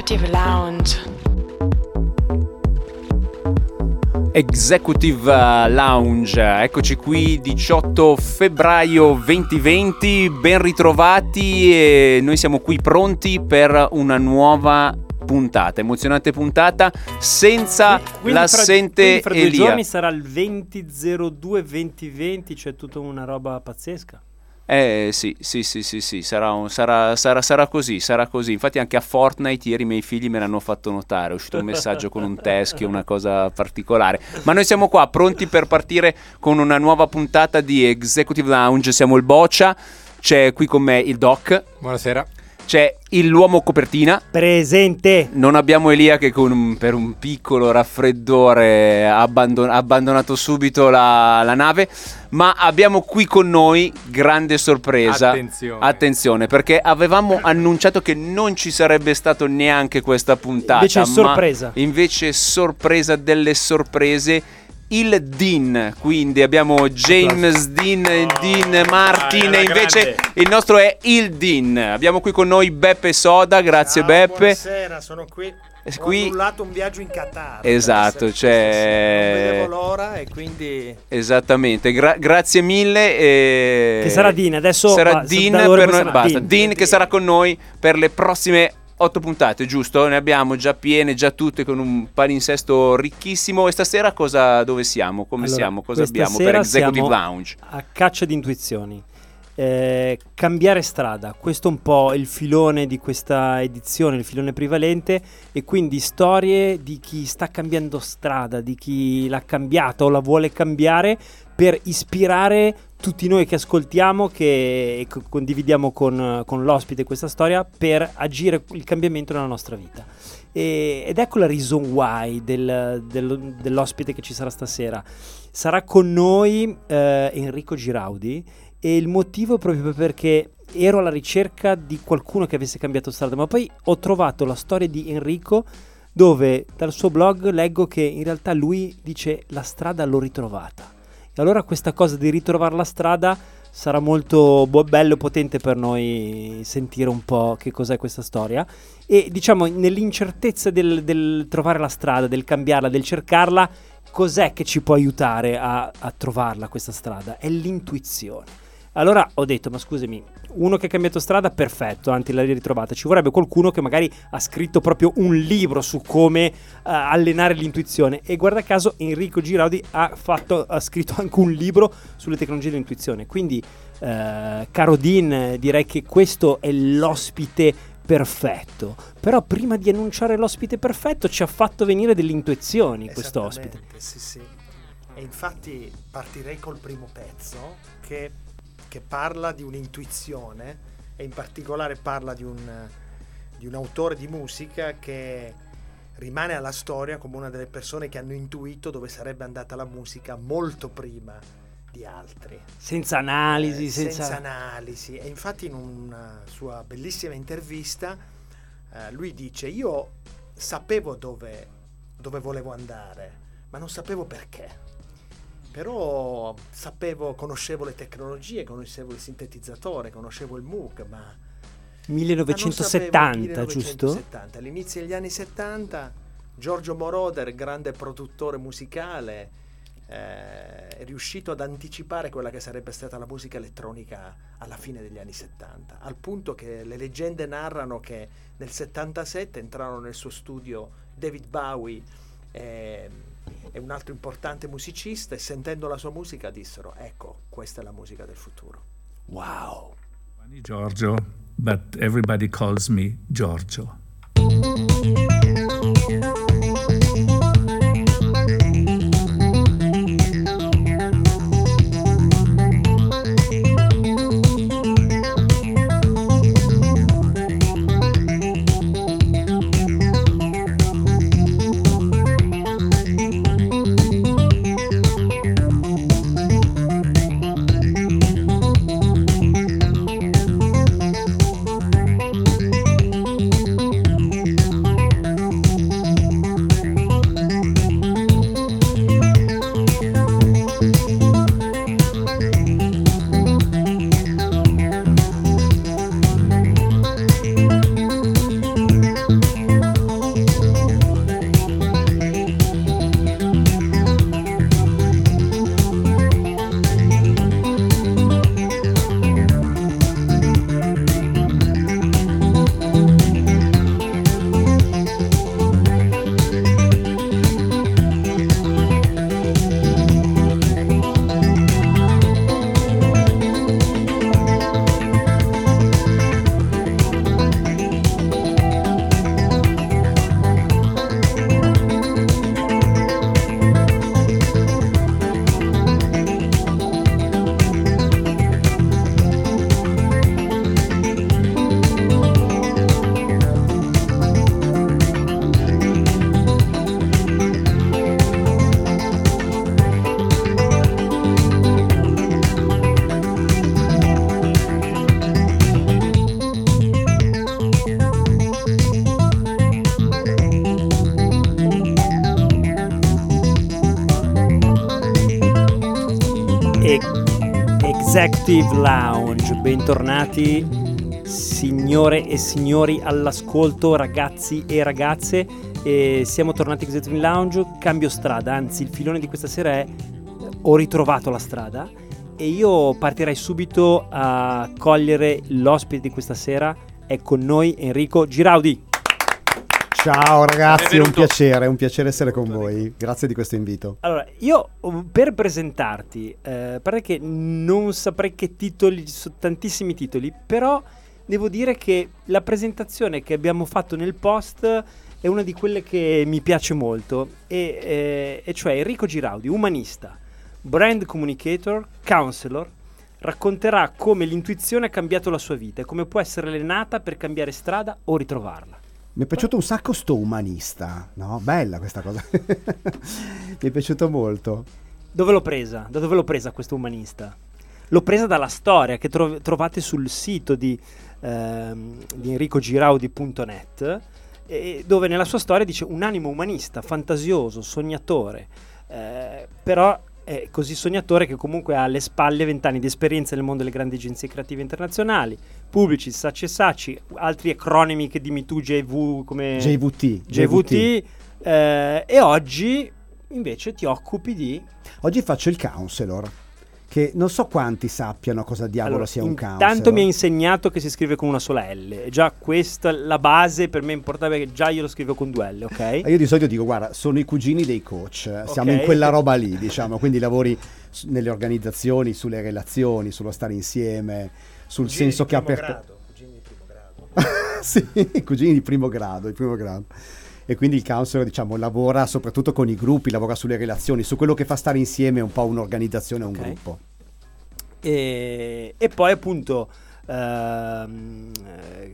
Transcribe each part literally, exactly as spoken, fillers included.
Executive Lounge. Executive Lounge, eccoci qui, diciotto febbraio duemilaventi, ben ritrovati e noi siamo qui pronti per una nuova puntata, emozionante puntata senza quindi l'assente fra, quindi fra due Elia. giorni sarà il venti zero due duemilaventi, cioè tutta una roba pazzesca. Eh sì, sì, sì, sì, sì, sarà, un, sarà, sarà, sarà così, sarà così. Infatti anche a Fortnite ieri i miei figli me l'hanno fatto notare, è uscito un messaggio con un teschio, una cosa particolare. Ma noi siamo qua pronti per partire con una nuova puntata di Executive Lounge. Siamo il Boccia, c'è qui con me il Doc. Buonasera. C'è il l'uomo copertina. Presente. Non abbiamo Elia che con un, per un piccolo raffreddore ha abbandon- abbandonato subito la, la nave. Ma abbiamo qui con noi grande sorpresa. Attenzione. Attenzione, perché avevamo annunciato che non ci sarebbe stato neanche questa puntata. Invece è sorpresa. Ma invece sorpresa delle sorprese. Il Dean, quindi abbiamo James Dean, Oh, Dean Martin dai, e invece grande. il nostro è il Dean. Abbiamo qui con noi Beppe Soda, grazie Ciao, Beppe. Buonasera, sono qui. Ho Qui- annullato un viaggio in Qatar. Esatto, per essere- cioè- Non vedevo l'ora e quindi... Esattamente, Gra- grazie mille. E... Che sarà Dean, adesso sarà va- Dean da ora per poi noi, sarà basta. Dean. Dean che sarà con noi per le prossime otto puntate, giusto? Ne abbiamo già piene, già tutte con un palinsesto ricchissimo. E stasera cosa, dove siamo? Come Allora, siamo? Cosa questa abbiamo per sera Executive siamo Lounge? A caccia di intuizioni. Eh, cambiare strada, questo è un po' il filone di questa edizione, il filone prevalente, e quindi storie di chi sta cambiando strada, di chi l'ha cambiata o la vuole cambiare, per ispirare tutti noi che ascoltiamo, che e co- condividiamo con, con l'ospite questa storia, per agire il cambiamento nella nostra vita. E- ed ecco la reason why del- del- dell'ospite che ci sarà stasera. Sarà con noi eh, Enrico Giraudi, e il motivo è proprio perché ero alla ricerca di qualcuno che avesse cambiato strada, ma poi ho trovato la storia di Enrico, dove dal suo blog leggo che in realtà lui dice: la strada l'ho ritrovata. E allora questa cosa di ritrovare la strada sarà molto bo- bello e potente per noi sentire un po' che cos'è questa storia. E diciamo, nell'incertezza del, del trovare la strada, del cambiarla, del cercarla, cos'è che ci può aiutare a, a trovarla questa strada? È l'intuizione. Allora ho detto: ma scusami, uno che ha cambiato strada, perfetto, anzi l'hai ritrovata. Ci vorrebbe qualcuno che magari ha scritto proprio un libro su come uh, allenare l'intuizione. E guarda caso Enrico Giraudi ha, fatto, ha scritto anche un libro sulle tecnologie dell'intuizione. Quindi, uh, caro Dean, direi che questo è l'ospite perfetto. Però prima di annunciare l'ospite perfetto ci ha fatto venire delle intuizioni questo ospite. Esattamente, sì, sì. E infatti partirei col primo pezzo che, che parla di un'intuizione, e in particolare parla di un, di un autore di musica che rimane alla storia come una delle persone che hanno intuito dove sarebbe andata la musica molto prima di altri. Senza analisi, Eh, senza... senza analisi. E infatti in una sua bellissima intervista eh, lui dice: io sapevo dove, dove volevo andare, ma non sapevo perché. Però sapevo, conoscevo le tecnologie, conoscevo il sintetizzatore, conoscevo il Moog, ma millenovecentosettanta, ma non sapevo, giusto? millenovecentosettanta. All'inizio degli anni settanta Giorgio Moroder, grande produttore musicale, eh, è riuscito ad anticipare quella che sarebbe stata la musica elettronica alla fine degli anni settanta, al punto che le leggende narrano che nel settantasette entrarono nel suo studio David Bowie e, e un altro importante musicista, e sentendo la sua musica dissero: ecco, questa è la musica del futuro. Wow. Giorgio, but everybody calls me Giorgio. E- Executive Lounge, bentornati signore e signori all'ascolto, ragazzi e ragazze, e siamo tornati a Executive Lounge. Cambio strada, anzi il filone di questa sera è ho ritrovato la strada, e io partirei subito a cogliere l'ospite di questa sera. È con noi Enrico Giraudi. Ciao ragazzi, è un Benvenuto. piacere, è un piacere essere con voi. Grazie di questo invito. Allora, io per presentarti, eh, pare che non saprei che titoli, ci sono tantissimi titoli, però devo dire che la presentazione che abbiamo fatto nel post è una di quelle che mi piace molto, e, eh, e cioè Enrico Giraudi, umanista, brand communicator, counselor, racconterà come l'intuizione ha cambiato la sua vita e come può essere allenata per cambiare strada o ritrovarla. Mi è piaciuto un sacco sto umanista, no? Bella questa cosa. Mi è piaciuto molto. Dove l'ho presa? Da dove l'ho presa questo umanista? L'ho presa dalla storia che tro- trovate sul sito di, ehm, di enrico giraudi punto net, e dove nella sua storia dice un animo umanista, fantasioso, sognatore, eh, però è così sognatore che comunque ha alle spalle vent'anni di esperienza nel mondo delle grandi agenzie creative internazionali, Publicis, Saatchi e Saatchi, altri acronimi che dimmi tu, J V come J V T. J V T, eh, e oggi invece ti occupi di... Oggi faccio il counselor, che non so quanti sappiano cosa diavolo Allora, sia un intanto counselor. mi ha insegnato che si scrive con una sola L, e già questa la base per me è importante, perché già io lo scrivo con due L, ok? E io di solito dico, guarda, sono i cugini dei coach, siamo Ok. in quella roba lì, diciamo, quindi lavori su- nelle organizzazioni, sulle relazioni, sullo stare insieme, sul Cugini senso di che ha primo per... grado, cugini di primo grado. Sì, i cugini di primo grado, di primo grado. E quindi il counselor, diciamo, lavora soprattutto con i gruppi, lavora sulle relazioni, su quello che fa stare insieme un po' un'organizzazione o un Ok. gruppo. E, e poi appunto ehm, eh,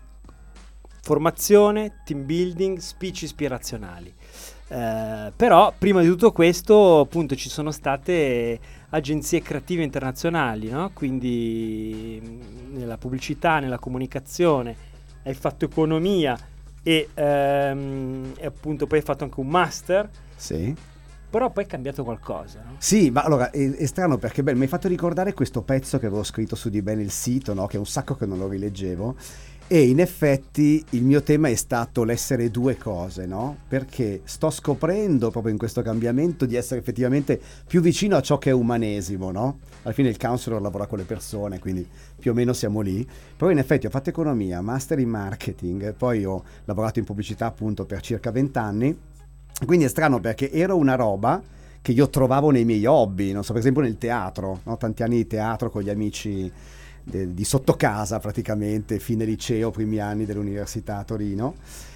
formazione, team building, speech ispirazionali. Eh, però prima di tutto questo appunto ci sono state agenzie creative internazionali, no? Quindi mh, nella pubblicità, nella comunicazione hai fatto economia e, ehm, e appunto poi hai fatto anche un master, Sì. però poi è cambiato qualcosa, no? Sì, ma allora è, è strano perché beh, mi hai fatto ricordare questo pezzo che avevo scritto su di bene il sito, no? Che è un sacco che non lo rileggevo, e in effetti il mio tema è stato l'essere due cose, no? Perché sto scoprendo proprio in questo cambiamento di essere effettivamente più vicino a ciò che è umanesimo, no? Alla fine il counselor lavora con le persone, quindi più o meno siamo lì. Però in effetti ho fatto economia, master in marketing, poi ho lavorato in pubblicità appunto per circa vent'anni. Quindi è strano perché era una roba che io trovavo nei miei hobby, non so, per esempio nel teatro, no? Tanti anni di teatro con gli amici de- di sotto casa praticamente, fine liceo, primi anni dell'università a Torino,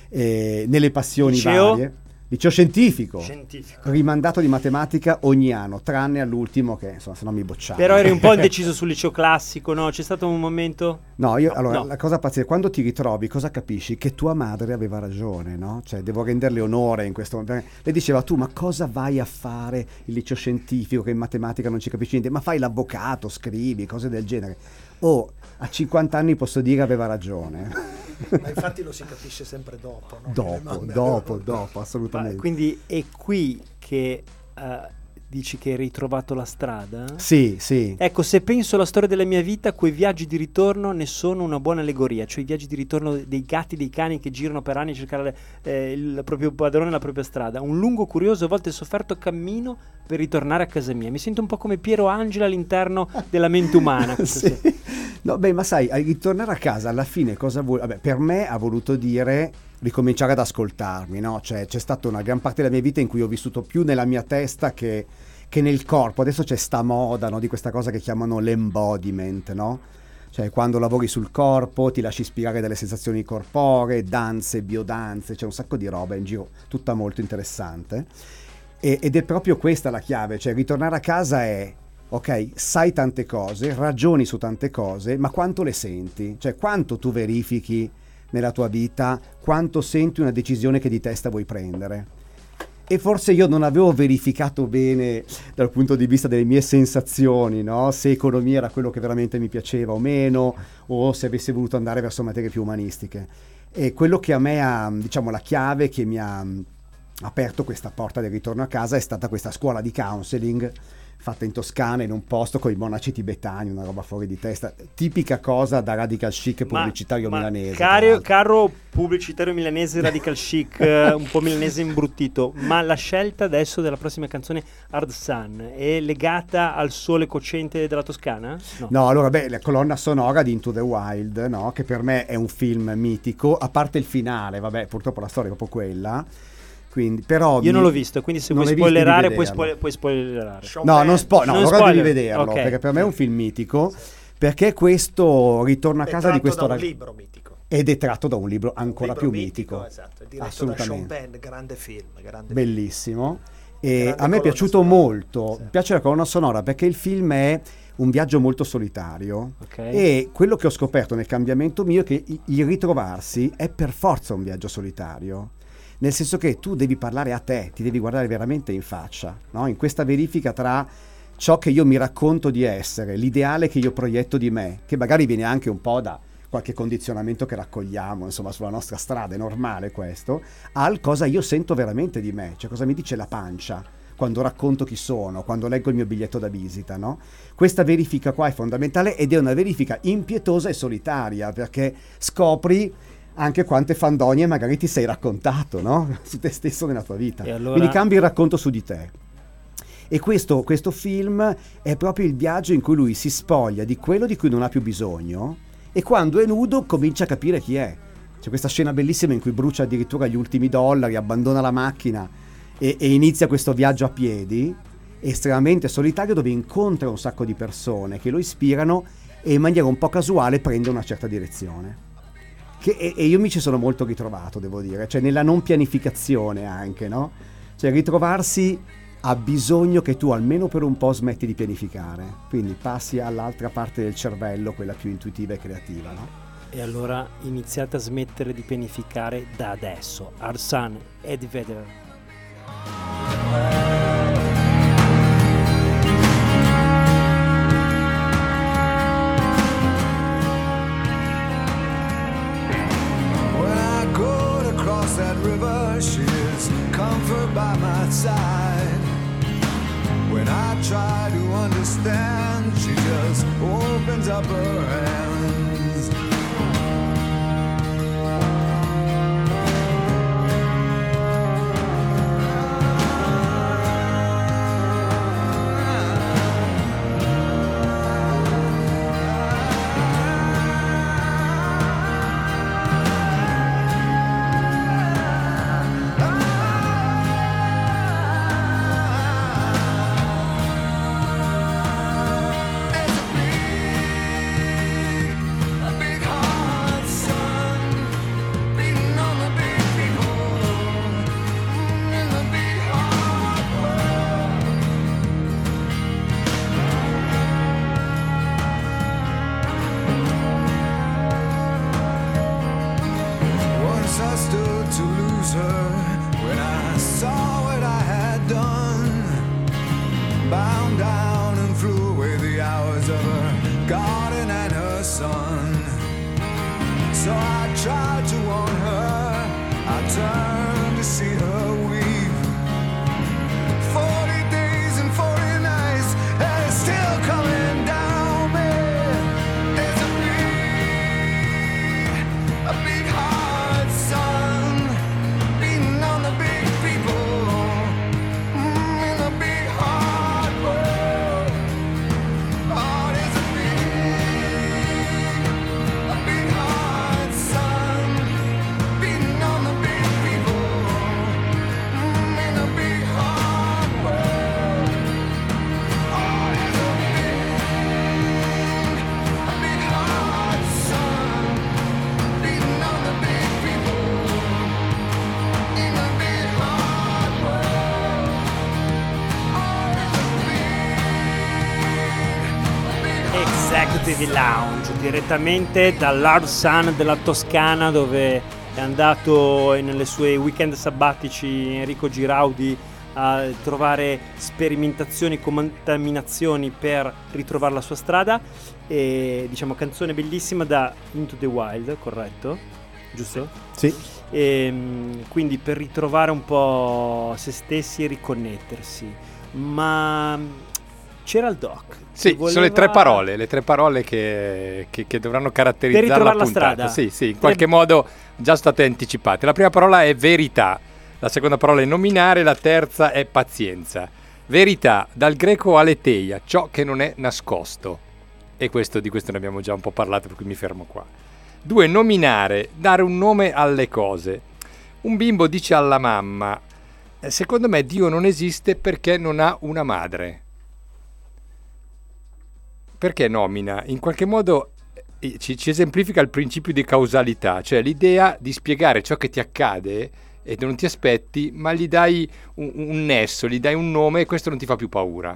e nelle passioni Liceo? varie. Liceo scientifico, Scientifico. rimandato di matematica ogni anno, tranne all'ultimo che insomma se no mi bocciava. Però eri un po' indeciso sul liceo classico, no? C'è stato un momento... No, io No, allora no. la cosa pazzesca, quando ti ritrovi, cosa capisci? Che tua madre aveva ragione, no? Cioè, devo renderle onore in questo momento. Lei diceva, tu, ma cosa vai a fare il liceo scientifico che in matematica non ci capisci niente? Ma fai l'avvocato, scrivi, cose del genere. Oh, a cinquanta anni posso dire aveva ragione. Ma infatti lo si capisce sempre dopo, no? Le Dopo, mamme dopo, avevano- dopo, Ma assolutamente. quindi è qui che eh, dici che hai ritrovato la strada? Sì, sì. Ecco, se penso alla storia della mia vita, quei viaggi di ritorno ne sono una buona allegoria, cioè i viaggi di ritorno dei gatti, dei cani che girano per anni a cercare eh, il proprio padrone, la propria strada. Un lungo, curioso, a volte sofferto cammino per ritornare a casa mia. Mi sento un po' come Piero Angela all'interno della mente umana. questa sera. Sì. No, beh, ma sai, a ritornare a casa alla fine cosa vuol... Vabbè, per me ha voluto dire ricominciare ad ascoltarmi, no? Cioè, c'è stata una gran parte della mia vita in cui ho vissuto più nella mia testa che, che nel corpo. Adesso c'è sta moda, no? Di questa cosa che chiamano l'embodiment, no? Cioè, quando lavori sul corpo ti lasci ispirare dalle sensazioni corporee, danze, biodanze, c'è un sacco di roba in giro, tutta molto interessante. E, ed è proprio questa la chiave, cioè ritornare a casa è... Ok, sai tante cose, ragioni su tante cose, ma quanto le senti? Cioè, quanto tu verifichi nella tua vita, quanto senti una decisione che di testa vuoi prendere? E forse io non avevo verificato bene dal punto di vista delle mie sensazioni, no? Se economia era quello che veramente mi piaceva o meno, o se avessi voluto andare verso materie più umanistiche. E quello che a me ha, diciamo, la chiave che mi ha aperto questa porta del ritorno a casa è stata questa scuola di counseling fatta in Toscana in un posto con i monaci tibetani, una roba fuori di testa, tipica cosa da radical chic pubblicitario ma, milanese. Ma caro, caro pubblicitario milanese radical chic, un po' milanese imbruttito, ma la scelta adesso della prossima canzone Hard Sun è legata al sole cocente della Toscana? No, no allora beh, la colonna sonora di Into the Wild, no? Che per me è un film mitico, a parte il finale, vabbè, purtroppo la storia è proprio quella. Quindi, però io mi... non l'ho visto, quindi se non vuoi hai visto, spoilerare devi puoi, vederlo. spoil- puoi spoilerare. Sean No, Penn. non spo- no, Non allora spoiler. devi vederlo, Ok. perché per me è un film mitico, perché questo ritorna a È casa di tratto questo da un rag- libro mitico. ed è tratto da un libro ancora Libro più mitico, mitico. esatto, è diretto Assolutamente. da Sean Penn, grande film, grande Bellissimo. E Grande a me è colonna piaciuto sonora. molto, Sì. mi piace la colonna sonora perché il film è un viaggio molto solitario, Ok. e quello che ho scoperto nel cambiamento mio è che i- il ritrovarsi è per forza un viaggio solitario, nel senso che tu devi parlare a te, ti devi guardare veramente in faccia, no? In questa verifica tra ciò che io mi racconto di essere, l'ideale che io proietto di me, che magari viene anche un po' da qualche condizionamento che raccogliamo, insomma, sulla nostra strada, è normale questo, al cosa io sento veramente di me, cioè cosa mi dice la pancia quando racconto chi sono, quando leggo il mio biglietto da visita, no? Questa verifica qua è fondamentale, ed è una verifica impietosa e solitaria, perché scopri anche quante fandonie magari ti sei raccontato, no? Su te stesso nella tua vita. E allora- Quindi cambi il racconto su di te. E questo, questo film è proprio il viaggio in cui lui si spoglia di quello di cui non ha più bisogno, e quando è nudo comincia a capire chi è. C'è questa scena bellissima in cui brucia addirittura gli ultimi dollari, abbandona la macchina e, e inizia questo viaggio a piedi estremamente solitario, dove incontra un sacco di persone che lo ispirano e in maniera un po' casuale prende una certa direzione. Che, e, e io mi ci sono molto ritrovato, devo dire, cioè nella non pianificazione anche, no? Cioè ritrovarsi ha bisogno che tu almeno per un po' smetti di pianificare, quindi passi all'altra parte del cervello, quella più intuitiva e creativa, no? E allora iniziate a smettere di pianificare da adesso. Hard Sun, Eddie Vedder. When I go to cross that river, she is comfort by my side. When I try to understand, she just opens up her hands. Once I stood to lose her when I saw what I had done. Bound down and threw away the hours of her garden and her son. So I tried to warn her, I turned to see her weep. Forty days and forty nights, and it's still coming down me. There's a beat, a big hard sun, beating on the big people, mm, in the big hard world. Oh, there's a beat, a big hard sun, beating on the big people, mm, in the big hard world. Oh, there's a beat, a big hard sun, beating on the big people, in the big hard world. Oh, there's a beat, a big Executive Lounge, direttamente dall'Hard Sun della Toscana, dove è andato nelle sue weekend sabbatici Enrico Giraudi a trovare sperimentazioni, contaminazioni per ritrovare la sua strada. E diciamo canzone bellissima da Into the Wild, corretto? Giusto? Sì. E, mm, quindi per ritrovare un po' se stessi e riconnettersi. Ma c'era il doc. Sì, che voleva- sono le tre parole, le tre parole che, che, che dovranno caratterizzare Per la ritrovare la puntata. strada. Sì, sì, in qualche modo già state anticipate. La prima parola è verità, la seconda parola è nominare, la terza è pazienza. Verità, dal greco aletheia, ciò che non è nascosto. E questo, di questo ne abbiamo già un po' parlato, per cui mi fermo qua. Due, nominare, dare un nome alle cose. Un bimbo dice alla mamma: "Eh, secondo me Dio non esiste perché non ha una madre." Perché nomina? In qualche modo eh, ci, ci esemplifica il principio di causalità, cioè l'idea di spiegare ciò che ti accade e non ti aspetti, ma gli dai un, un nesso, gli dai un nome e questo non ti fa più paura.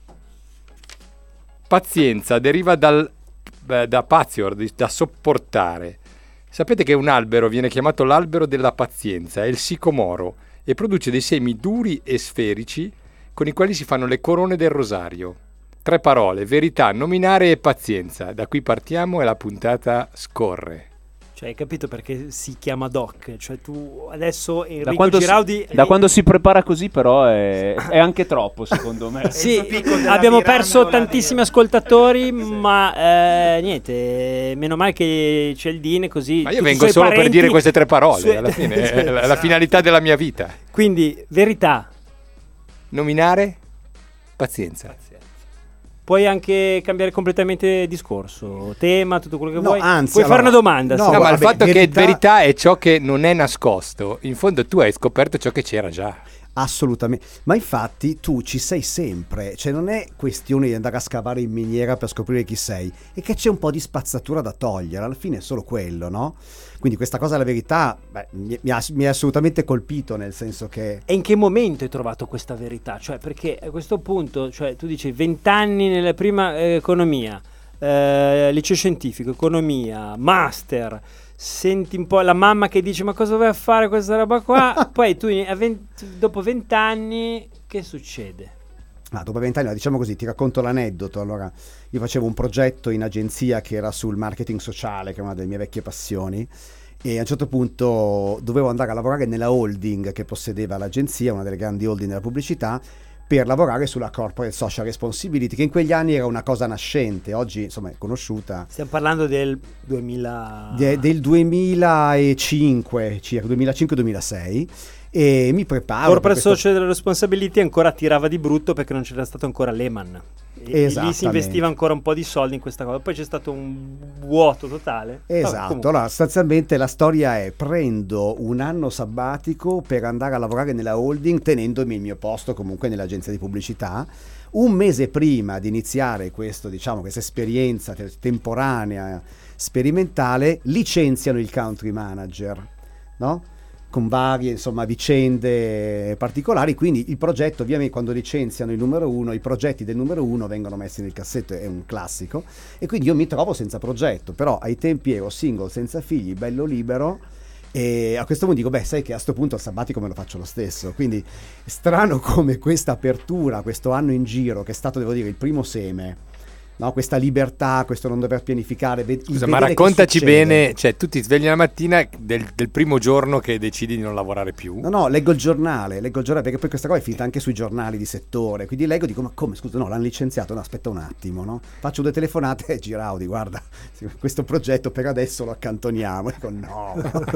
Pazienza deriva dal, beh, da patior, di- da sopportare. Sapete che un albero viene chiamato l'albero della pazienza, è il sicomoro, e produce dei semi duri e sferici con i quali si fanno le corone del rosario. Tre parole, verità, nominare e pazienza. Da qui partiamo e la puntata scorre. Cioè, hai capito perché si chiama doc? Cioè, tu adesso Enrico Da quando, Giraudi... si, da quando si prepara così però è, è anche troppo secondo me. Sì, il picco della abbiamo piramide, perso la- tantissimi ascoltatori, ma eh, niente, meno male che c'è il Dine, così Ma io tutti i vengo suoi solo per parenti- dire queste tre parole, sue- alla fine è la, la finalità della mia vita. Quindi, verità, Nominare, pazienza. puoi anche cambiare completamente discorso, tema, tutto quello che No, vuoi. anzi, puoi fare allora- una domanda. no, se No, vuoi. ma il vabbè, fatto verità- che verità è ciò che non è nascosto, in fondo tu hai scoperto ciò che c'era già. Assolutamente, ma infatti tu ci sei sempre, cioè non è questione di andare a scavare in miniera per scoprire chi sei, è che c'è un po' di spazzatura da togliere, alla fine è solo quello, no? Quindi questa cosa, la verità, beh, mi, mi ha, mi ha assolutamente colpito, nel senso che... E in che momento hai trovato questa verità? Cioè, perché a questo punto, cioè, tu dici vent'anni nella prima eh, economia, eh, liceo scientifico, economia, master, senti un po' la mamma che dice ma cosa vai a fare questa roba qua? Poi tu a venti dopo vent'anni che succede? Ah, dopo vent'anni, no, diciamo così, ti racconto l'aneddoto. Allora, io facevo un progetto in agenzia che era sul marketing sociale, che è una delle mie vecchie passioni, e a un certo punto dovevo andare a lavorare nella holding che possedeva l'agenzia, una delle grandi holding della pubblicità, per lavorare sulla corporate social responsibility, che in quegli anni era una cosa nascente, oggi insomma è conosciuta. Stiamo parlando del duemila... De- del duemilacinque, circa duemilacinque duemilasei, e mi preparo. per Corporate questo- Social Responsibility ancora tirava di brutto perché non c'era stato ancora Lehman. E, e lì si Esattamente. investiva ancora un po' di soldi in questa cosa. Poi c'è stato un vuoto totale. Vabbè, Esatto, comunque. allora sostanzialmente la storia è: prendo un anno sabbatico per andare a lavorare nella holding tenendomi il mio posto comunque nell'agenzia di pubblicità. Un mese prima di iniziare questo, diciamo, questa esperienza te- temporanea, sperimentale, licenziano il country manager, no? Con varie insomma vicende particolari, quindi il progetto, ovviamente quando licenziano il numero uno, i progetti del numero uno vengono messi nel cassetto, è un classico, e quindi io mi trovo senza progetto, però ai tempi ero single, senza figli, bello libero, e a questo punto dico, beh, sai che a sto punto il sabbatico me lo faccio lo stesso, quindi strano come questa apertura, questo anno in giro, che è stato, devo dire, il primo seme, no? Questa libertà, questo non dover pianificare. Ved- Scusa, vedere ma che raccontaci succede. bene, cioè tu ti svegli la mattina del, del primo giorno che decidi di non lavorare più. No, no, leggo il giornale, leggo il giornale, perché poi questa cosa è finita anche sui giornali di settore, quindi leggo e dico, ma come, scusa, no, l'hanno licenziato, no, aspetta un attimo, no? Faccio due telefonate e Giraudi, guarda, questo progetto per adesso lo accantoniamo, dico no.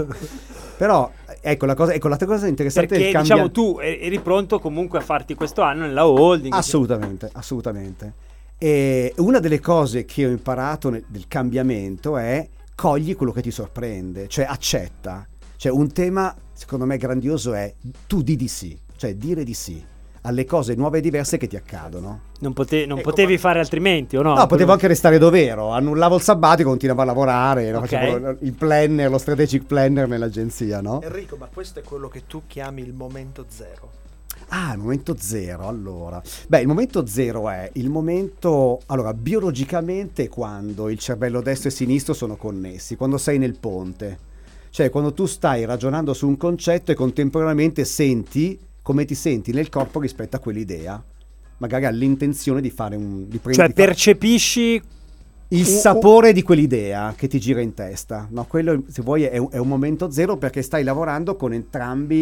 Però, ecco, la cosa, ecco, l'altra cosa interessante Perché è il cambia- diciamo tu eri pronto comunque a farti questo anno nella holding. Assolutamente, assolutamente. E una delle cose che ho imparato nel, del cambiamento è cogli quello che ti sorprende, cioè accetta. Cioè un tema secondo me grandioso è tu di di sì, cioè dire di sì alle cose nuove e diverse che ti accadono. Non, pote- non Ecco, potevi ma- fare altrimenti o no? No, potevo anche restare dove ero, annullavo il sabbatico, continuavo a lavorare, no? Ok. Facevo il planner, lo strategic planner nell'agenzia, no? Enrico, ma questo è quello che tu chiami il momento zero. Ah, il momento zero, allora. Beh, il momento zero è il momento, allora, biologicamente quando il cervello destro e sinistro sono connessi, quando sei nel ponte. Cioè, quando tu stai ragionando su un concetto e contemporaneamente senti come ti senti nel corpo rispetto a quell'idea. Magari hai l'intenzione di fare un... Di Cioè prendi- percepisci il sapore di quell'idea che ti gira in testa, no? Quello, se vuoi, è un, è un momento zero perché stai lavorando con entrambi,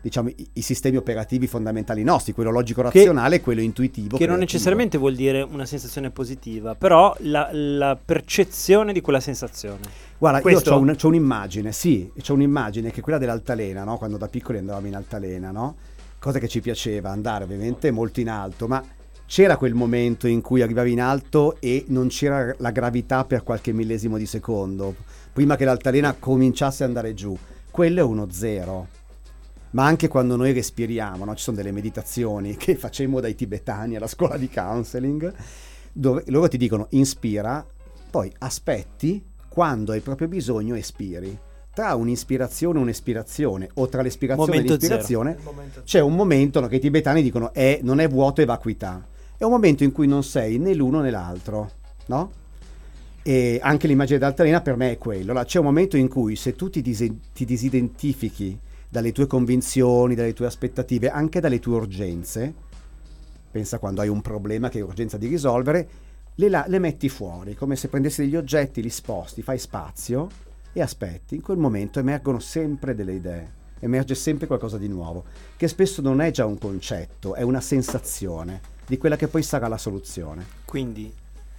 diciamo i, i sistemi operativi fondamentali nostri, quello logico-razionale e quello intuitivo. Che non creativo. necessariamente vuol dire una sensazione positiva, però la, la percezione di quella sensazione. Guarda, Questo? io c'ho, un, c'ho un'immagine, sì, c'ho un'immagine che è quella dell'altalena, no? Quando da piccoli andavamo in altalena, no? Cosa che ci piaceva, andare ovviamente molto in alto, ma c'era quel momento in cui arrivavi in alto e non c'era la gravità per qualche millesimo di secondo, prima che l'altalena cominciasse ad andare giù. Quello è uno zero. Ma anche quando noi respiriamo, no? Ci sono delle meditazioni che facemmo dai tibetani alla scuola di counseling, dove loro ti dicono inspira, poi aspetti, quando hai proprio bisogno espiri. Tra un'ispirazione e un'espirazione, o tra l'espirazione Momento e l'ispirazione, Il momento c'è un momento, no, che i tibetani dicono è, non è vuoto, è vacuità. È un momento in cui non sei né l'uno né l'altro, no? E anche l'immagine d'altalena per me è quello. Allora, c'è un momento in cui se tu ti, dise- ti disidentifichi dalle tue convinzioni, dalle tue aspettative, anche dalle tue urgenze, pensa quando hai un problema che hai urgenza di risolvere, le, la- le metti fuori, come se prendessi degli oggetti, li sposti, fai spazio e aspetti. In quel momento emergono sempre delle idee, emerge sempre qualcosa di nuovo, che spesso non è già un concetto, è una sensazione di quella che poi sarà la soluzione. Quindi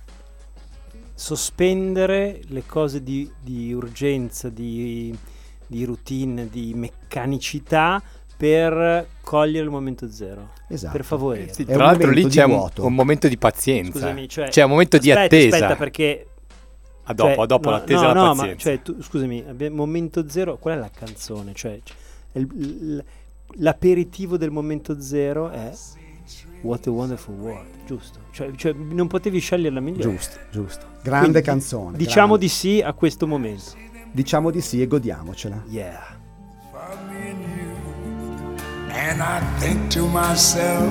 sospendere le cose di, di urgenza, di, di routine, di meccanicità per cogliere il momento zero, Esatto. per favorire. Sì, È tra un l'altro lì momento c'è di un, vuoto. un momento di pazienza, Scusami, cioè, c'è un momento di aspetta, attesa. Aspetta, perché A dopo, cioè, a dopo no, l'attesa no, e la no, pazienza. ma cioè, tu, scusami, abbiamo momento zero, qual è la canzone? Cioè, c- il- il- l'aperitivo del momento zero è What a Wonderful World, giusto? Cioè, cioè, non potevi scegliere la migliore. Giusto, giusto. Grande Quindi, canzone. Diciamo grande. di sì a questo momento. Diciamo di sì e godiamocela. Yeah. for me and you. And I think to myself,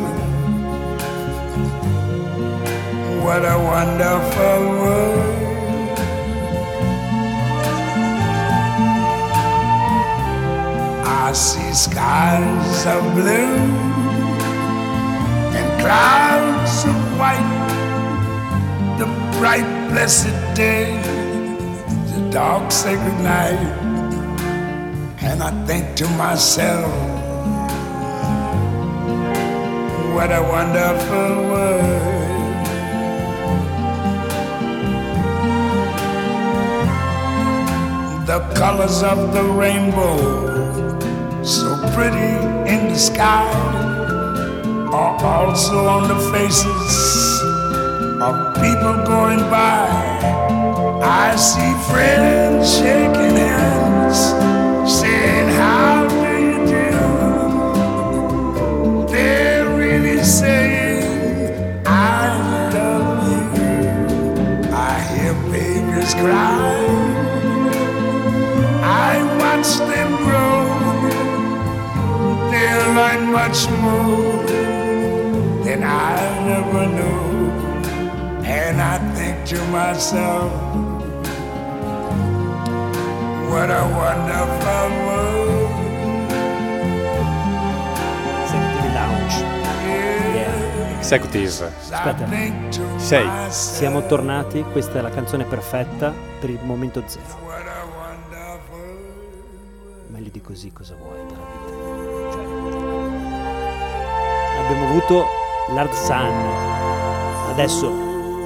what a wonderful world. I see skies of blue and clouds of white, the bright blessed day, the dark sacred night. And I think to myself, what a wonderful world. The colors of the rainbow, so pretty in the sky, are also on the faces of people going by. I see friends shaking hands, saying, how do you do? They're really saying, I love you. I hear babies cry, I watch them grow. They'll learn much more than I never knew. And I think to myself, what a wonderful world. Executive Lounge. Yeah. Executive. Aspetta. I think to Sei. myself, Siamo tornati, questa è la canzone perfetta per il momento zero. what a wonderful world. Meglio di così cosa vuoi dalla vita? Cioè, abbiamo avuto l'Hard Sun, adesso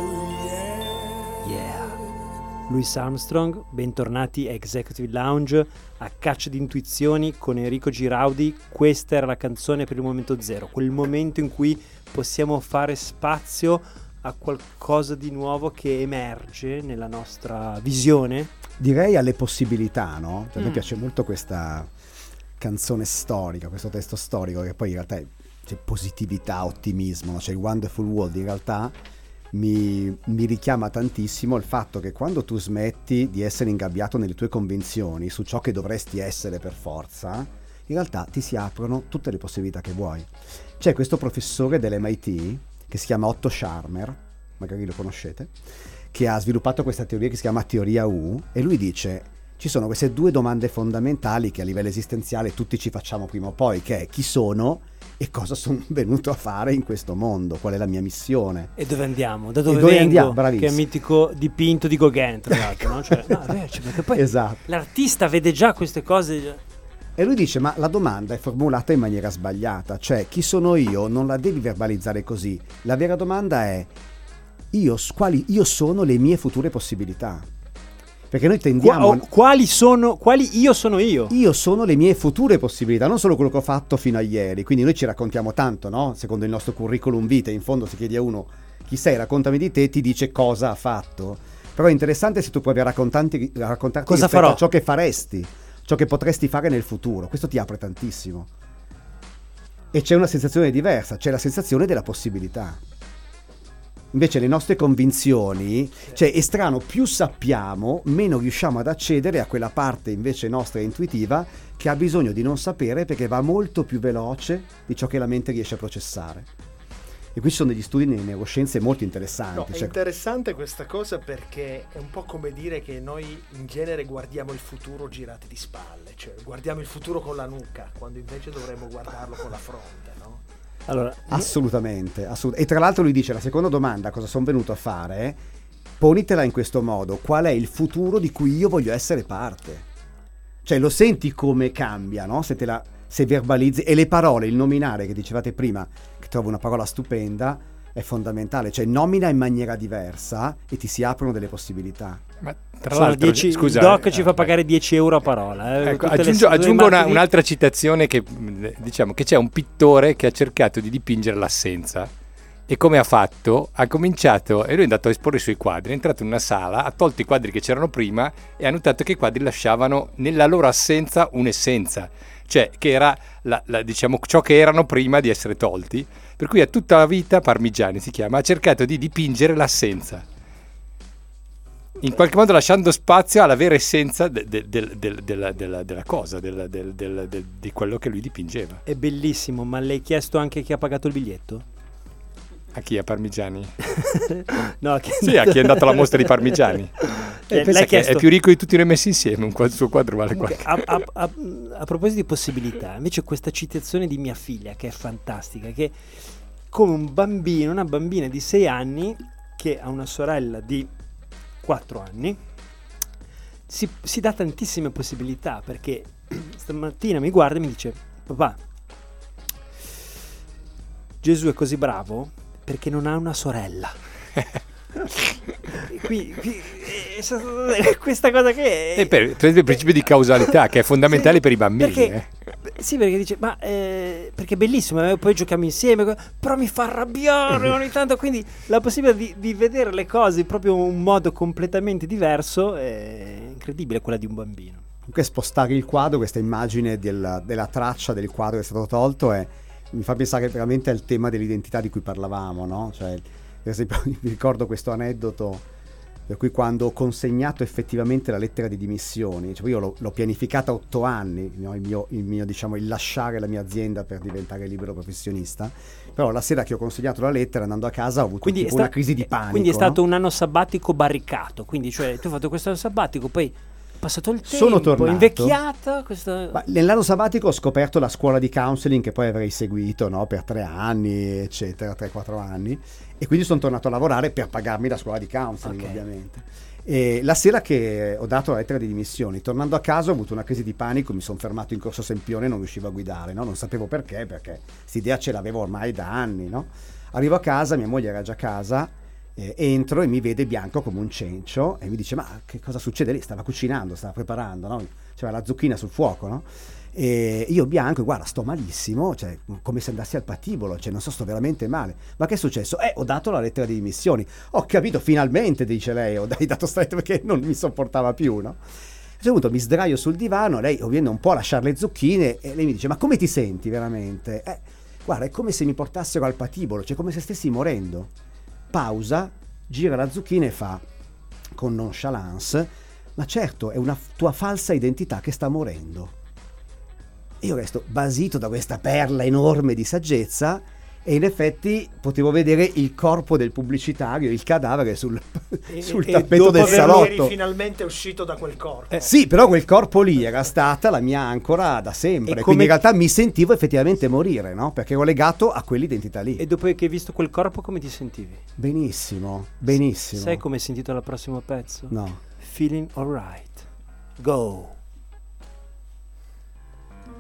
yeah, Louis Armstrong. Bentornati a Executive Lounge, a caccia di intuizioni con Enrico Giraudi. Questa era la canzone per il momento zero, quel momento in cui possiamo fare spazio a qualcosa di nuovo che emerge nella nostra visione. Direi alle possibilità, no? A me Mm. piace molto questa canzone storica, questo testo storico, che poi in realtà è, c'è positività, ottimismo, no? C'è il Wonderful World. In realtà mi, mi richiama tantissimo il fatto che quando tu smetti di essere ingabbiato nelle tue convinzioni su ciò che dovresti essere per forza, in realtà ti si aprono tutte le possibilità che vuoi. C'è questo professore dell'M I T che si chiama Otto Scharmer, magari lo conoscete, che ha sviluppato questa teoria che si chiama teoria U, e lui dice ci sono queste due domande fondamentali che a livello esistenziale tutti ci facciamo prima o poi, che è chi sono e cosa sono venuto a fare in questo mondo, qual è la mia missione. E dove andiamo? Da dove, dove vengo? andiamo? Che Bravissimo. è il mitico dipinto di Gauguin, tra l'altro, no? Cioè, no, è vero, cioè, perché poi Esatto. l'artista vede già queste cose. E lui dice, ma la domanda è formulata in maniera sbagliata, cioè chi sono io non la devi verbalizzare così, la vera domanda è io, quali io sono le mie future possibilità, perché noi tendiamo Qua- oh, quali sono quali io sono io io sono le mie future possibilità, non solo quello che ho fatto fino a ieri, quindi noi ci raccontiamo tanto, no? Secondo il nostro curriculum vitae, in fondo se chiedi a uno chi sei, raccontami di te, ti dice cosa ha fatto, però è interessante se tu provi a raccontarti, a raccontarti Cosa rispetto farò? a ciò che faresti, ciò che potresti fare nel futuro, questo ti apre tantissimo. E c'è una sensazione diversa, c'è la sensazione della possibilità. Invece le nostre convinzioni, cioè è strano, più sappiamo, meno riusciamo ad accedere a quella parte invece nostra intuitiva che ha bisogno di non sapere perché va molto più veloce di ciò che la mente riesce a processare. E qui ci sono degli studi nelle neuroscienze molto interessanti. No, è cioè- interessante questa cosa perché è un po' come dire che noi in genere guardiamo il futuro girati di spalle, cioè guardiamo il futuro con la nuca, quando invece dovremmo guardarlo con la fronte, no? allora Assolutamente, assolut- e tra l'altro lui dice la seconda domanda, cosa sono venuto a fare, ponitela in questo modo, qual è il futuro di cui io voglio essere parte, cioè lo senti come cambia, no? Se te la se verbalizzi, e le parole, il nominare che dicevate prima, che trovo una parola stupenda, è fondamentale, cioè nomina in maniera diversa e ti si aprono delle possibilità. Ma tra sono l'altro, dieci, scusa, il doc eh, ci fa pagare dieci euro a parola, eh, ecco, tutte le- aggiungo, tutte le aggiungo una- martedì. un'altra citazione che mh, diciamo che c'è un pittore che ha cercato di dipingere l'assenza e come ha fatto? Ha cominciato e lui è andato a esporre i suoi quadri, è entrato in una sala, ha tolto i quadri che c'erano prima e ha notato che i quadri lasciavano nella loro assenza un'essenza, cioè che era la, la, diciamo ciò che erano prima di essere tolti, per cui a tutta la vita Parmigiani si chiama, ha cercato di dipingere l'assenza, in qualche modo lasciando spazio alla vera essenza de- de- del- del- della, della- della cosa, del- del- del- del- di quello che lui dipingeva. È bellissimo, ma le hai chiesto anche chi ha pagato il biglietto? A chi? A Parmigiani? No, che... Sì, a chi è andato alla mostra di Parmigiani. Eh, E pensa l'hai che chiesto? è più ricco di tutti noi messi insieme, un quadro, il suo quadro vale Comunque, qualche... a, a- a- a proposito di possibilità, invece questa citazione di mia figlia che è fantastica, che come un bambino, una bambina di sei anni che ha una sorella di quattro anni, si, si dà tantissime possibilità, perché stamattina mi guarda e mi dice: papà, Gesù è così bravo perché non ha una sorella. Qui, qui, eh, questa cosa che E per, per il principio di causalità che è fondamentale Sì, per i bambini. perché, eh. sì, perché dice ma eh, perché è bellissimo, eh, poi giochiamo insieme, però mi fa arrabbiare ogni tanto, quindi la possibilità di, di vedere le cose proprio in un modo completamente diverso è incredibile, quella di un bambino. Comunque spostare il quadro, questa immagine del- della traccia del quadro che è stato tolto è, mi fa pensare veramente al tema dell'identità di cui parlavamo, no? Cioè, per esempio, mi ricordo questo aneddoto per cui quando ho consegnato effettivamente la lettera di dimissioni, cioè io l'ho, l'ho pianificata otto anni, no? il, mio, il mio, diciamo, il lasciare la mia azienda per diventare libero professionista, però la sera che ho consegnato la lettera, andando a casa, ho avuto Quindi, è tipo sta- una crisi di panico. quindi è stato no? un anno sabbatico barricato, quindi cioè tu hai fatto questo anno sabbatico, poi è passato il tempo, Sono tornato. invecchiata questa... Ma nell'anno sabbatico ho scoperto la scuola di counseling che poi avrei seguito, no? Per tre anni, eccetera, tre quattro anni, e quindi sono tornato a lavorare per pagarmi la scuola di counseling, Ok. ovviamente. E la sera che ho dato la lettera di dimissioni, tornando a casa ho avuto una crisi di panico, mi sono fermato in Corso Sempione e non riuscivo a guidare, no? Non sapevo perché, perché quest'idea ce l'avevo ormai da anni, no? Arrivo a casa, mia moglie era già a casa, eh, entro e mi vede bianco come un cencio e mi dice: ma che cosa succede lì? Stava cucinando, stava preparando, no? C'era la zucchina sul fuoco, no? E io bianco, guarda, sto malissimo, cioè come se andassi al patibolo, cioè non so, sto veramente male. Ma che è successo? Eh, ho dato la lettera di dimissioni. Ho capito, finalmente, dice lei, ho dai dato sta lettera perché non mi sopportava più, no? A un certo punto mi sdraio sul divano, lei viene un po' a lasciare le zucchine e lei mi dice: ma come ti senti veramente? Eh, guarda, è come se mi portassero al patibolo, cioè come se stessi morendo. Pausa, gira la zucchina e fa con nonchalance: ma certo, è una tua falsa identità che sta morendo. Io resto basito da questa perla enorme di saggezza e in effetti potevo vedere il corpo del pubblicitario, il cadavere sul, E- sul e tappeto dopo del averlo- salotto. Eri finalmente uscito da quel corpo. Eh, sì, però quel corpo lì era stata la mia ancora da sempre, E come- quindi in realtà mi sentivo effettivamente morire, no? Perché ero legato a quell'identità lì. E dopo che hai visto quel corpo come ti sentivi? Benissimo, benissimo. Sai come hai sentito il prossimo pezzo? No. Feeling alright. Go.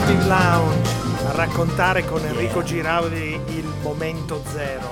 Austin Lounge a raccontare con Enrico Giraudi il momento zero.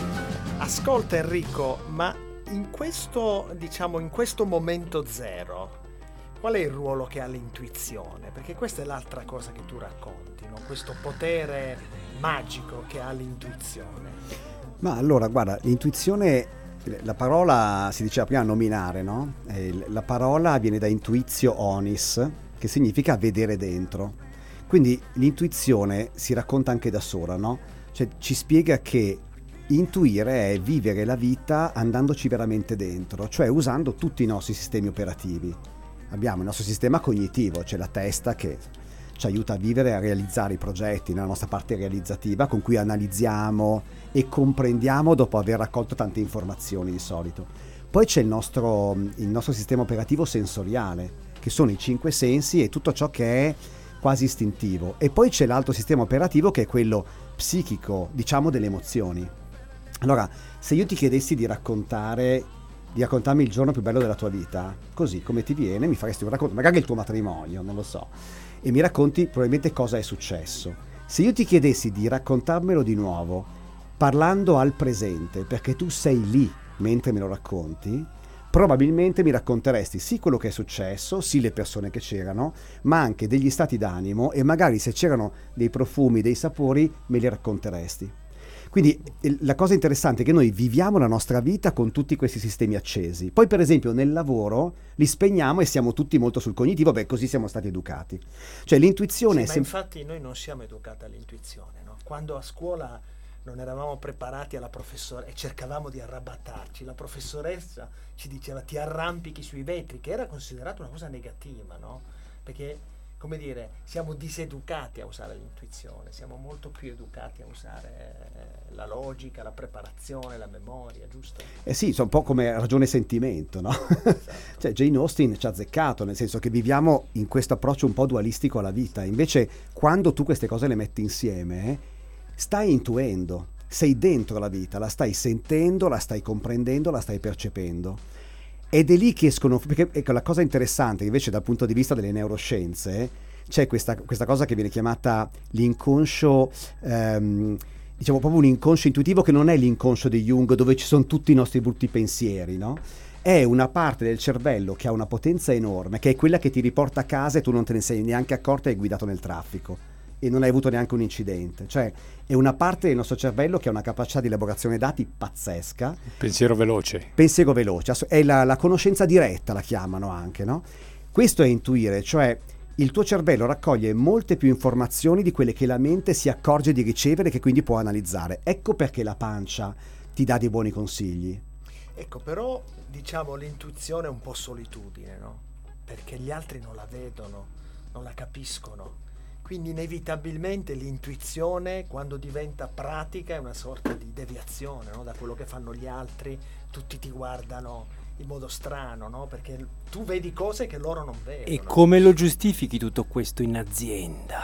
Ascolta Enrico, ma in questo, diciamo, in questo momento zero, qual è il ruolo che ha l'intuizione? Perché questa è l'altra cosa che tu racconti, no? Questo potere magico che ha l'intuizione. Ma allora, guarda, l'intuizione, la parola si diceva prima nominare, no? Eh, la parola viene da intuitio onis, che significa vedere dentro. Quindi l'intuizione si racconta anche da sola, no? Cioè ci spiega che intuire è vivere la vita andandoci veramente dentro, cioè usando tutti i nostri sistemi operativi. Abbiamo il nostro sistema cognitivo, cioè la testa che ci aiuta a vivere e a realizzare i progetti, nella nostra parte realizzativa, con cui analizziamo e comprendiamo dopo aver raccolto tante informazioni di solito. Poi c'è il nostro, il nostro sistema operativo sensoriale, che sono i cinque sensi e tutto ciò che è quasi istintivo. E poi c'è l'altro sistema operativo che è quello psichico, diciamo delle emozioni. Allora, se io ti chiedessi di raccontare, di raccontarmi il giorno più bello della tua vita, così come ti viene, mi faresti un racconto, magari il tuo matrimonio, non lo so, e mi racconti probabilmente cosa è successo. Se io ti chiedessi di raccontarmelo di nuovo, parlando al presente, perché tu sei lì mentre me lo racconti, probabilmente mi racconteresti sì quello che è successo, sì le persone che c'erano, ma anche degli stati d'animo e magari se c'erano dei profumi, dei sapori, me li racconteresti. Quindi la cosa interessante è che noi viviamo la nostra vita con tutti questi sistemi accesi. Poi per esempio nel lavoro li spegniamo e siamo tutti molto sul cognitivo, beh così siamo stati educati. Cioè l'intuizione Sì, è ma sem- infatti noi non siamo educati all'intuizione, no? Quando a scuola non eravamo preparati alla professoressa e cercavamo di arrabattarci, la professoressa ci diceva ti arrampichi sui vetri, che era considerata una cosa negativa, no? Perché, come dire, siamo diseducati a usare l'intuizione, siamo molto più educati a usare la logica, la preparazione, la memoria, giusto? Eh sì, sono un po' come ragione e sentimento, no? Esatto. Cioè Jane Austen ci ha azzeccato, nel senso che viviamo in questo approccio un po' dualistico alla vita. Invece quando tu queste cose le metti insieme, stai intuendo, sei dentro la vita, la stai sentendo, la stai comprendendo, la stai percependo. Ed è lì che escono, perché ecco, la cosa interessante invece dal punto di vista delle neuroscienze, c'è questa, questa cosa che viene chiamata l'inconscio, ehm, diciamo proprio un inconscio intuitivo che non è l'inconscio di Jung dove ci sono tutti i nostri brutti pensieri, no? È una parte del cervello che ha una potenza enorme, che è quella che ti riporta a casa e tu non te ne sei neanche accorta e hai guidato nel traffico e non hai avuto neanche un incidente. Cioè è una parte del nostro cervello che ha una capacità di elaborazione dati pazzesca. Pensiero veloce. Pensiero veloce, ass- è la, la conoscenza diretta, la chiamano anche, no? Questo è intuire, cioè il tuo cervello raccoglie molte più informazioni di quelle che la mente si accorge di ricevere, che quindi può analizzare. Ecco perché la pancia ti dà dei buoni consigli. Ecco, però diciamo l'intuizione è un po' solitudine, no? Perché gli altri non la vedono, non la capiscono. Quindi inevitabilmente l'intuizione, quando diventa pratica, è una sorta di deviazione, no? Da quello che fanno gli altri, tutti ti guardano in modo strano, no? Perché tu vedi cose che loro non vedono. E come lo giustifichi tutto questo in azienda?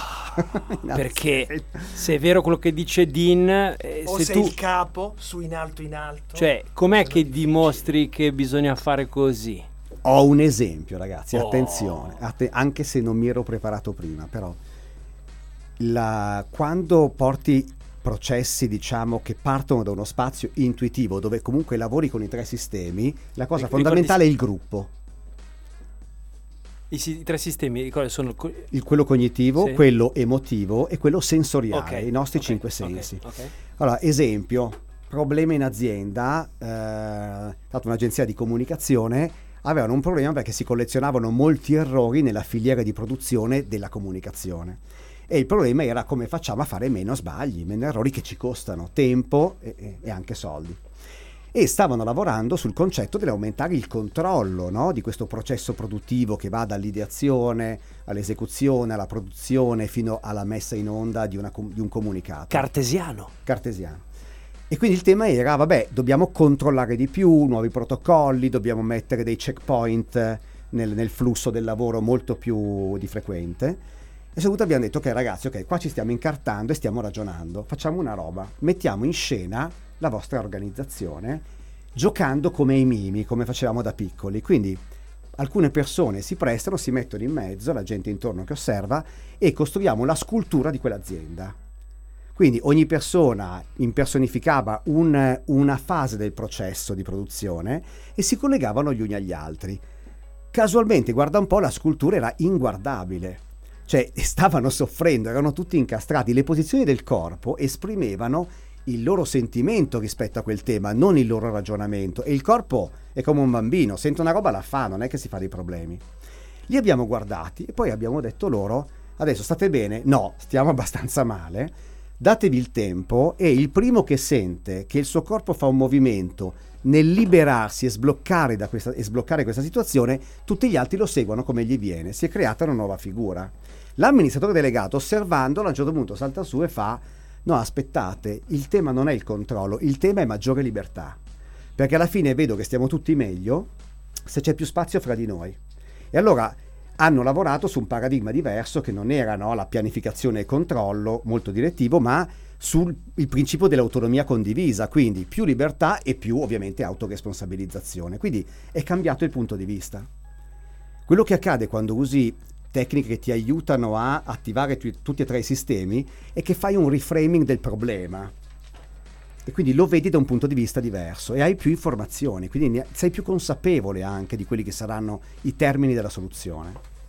Perché se è vero quello che dice Dean, eh, o se sei tu, il capo, su in alto in alto. cioè, com'è sono che difficili. dimostri che bisogna fare così? Ho un esempio, ragazzi, Oh. attenzione, atte- anche se non mi ero preparato prima, però la- quando porti processi, diciamo, che partono da uno spazio intuitivo, dove comunque lavori con i tre sistemi, la cosa Ric- fondamentale è ricordi- il gruppo. I, si- i tre sistemi ricordi, sono co- Il quello cognitivo, Sì. quello emotivo e quello sensoriale, Ok, i nostri ok, cinque ok, sensi. ok. Allora, esempio, problema in azienda, eh, è stata un'agenzia di comunicazione, avevano un problema perché si collezionavano molti errori nella filiera di produzione della comunicazione. E il problema era come facciamo a fare meno sbagli, meno errori che ci costano tempo e, e- e anche soldi. E stavano lavorando sul concetto di aumentare il controllo, no? Di questo processo produttivo che va dall'ideazione all'esecuzione, alla produzione, fino alla messa in onda di, una com- di un comunicato. Cartesiano. Cartesiano. E quindi il tema era, vabbè, dobbiamo controllare di più, nuovi protocolli, dobbiamo mettere dei checkpoint nel, nel flusso del lavoro molto più di frequente. E soprattutto abbiamo detto, ok ragazzi, ok, qua ci stiamo incartando e stiamo ragionando, facciamo una roba, mettiamo in scena la vostra organizzazione giocando come i mimi, come facevamo da piccoli. Quindi alcune persone si prestano, si mettono in mezzo, la gente intorno che osserva, e costruiamo la scultura di quell'azienda. Quindi ogni persona impersonificava un, una fase del processo di produzione e si collegavano gli uni agli altri. Casualmente, guarda un po', la scultura era inguardabile, cioè stavano soffrendo, erano tutti incastrati, le posizioni del corpo esprimevano il loro sentimento rispetto a quel tema, non il loro ragionamento, e il corpo è come un bambino, sente una roba, la fa, non è che si fa dei problemi. Li abbiamo guardati e poi abbiamo detto loro: adesso state bene? No, stiamo abbastanza male, datevi il tempo, e il primo che sente che il suo corpo fa un movimento nel liberarsi e sbloccare, da questa, e sbloccare questa situazione, tutti gli altri lo seguono come gli viene. Si è creata una nuova figura. L'amministratore delegato, osservandolo, a un certo punto salta su e fa: no, aspettate, il tema non è il controllo, il tema è maggiore libertà, perché alla fine vedo che stiamo tutti meglio se c'è più spazio fra di noi. E allora hanno lavorato su un paradigma diverso, che non era, no, la pianificazione e controllo molto direttivo, ma sul il principio dell'autonomia condivisa, quindi più libertà e più ovviamente autoresponsabilizzazione. Quindi è cambiato il punto di vista. Quello che accade quando usi tecniche che ti aiutano a attivare tu, tutti e tre i sistemi è che fai un reframing del problema e quindi lo vedi da un punto di vista diverso e hai più informazioni, quindi ne, sei più consapevole anche di quelli che saranno i termini della soluzione.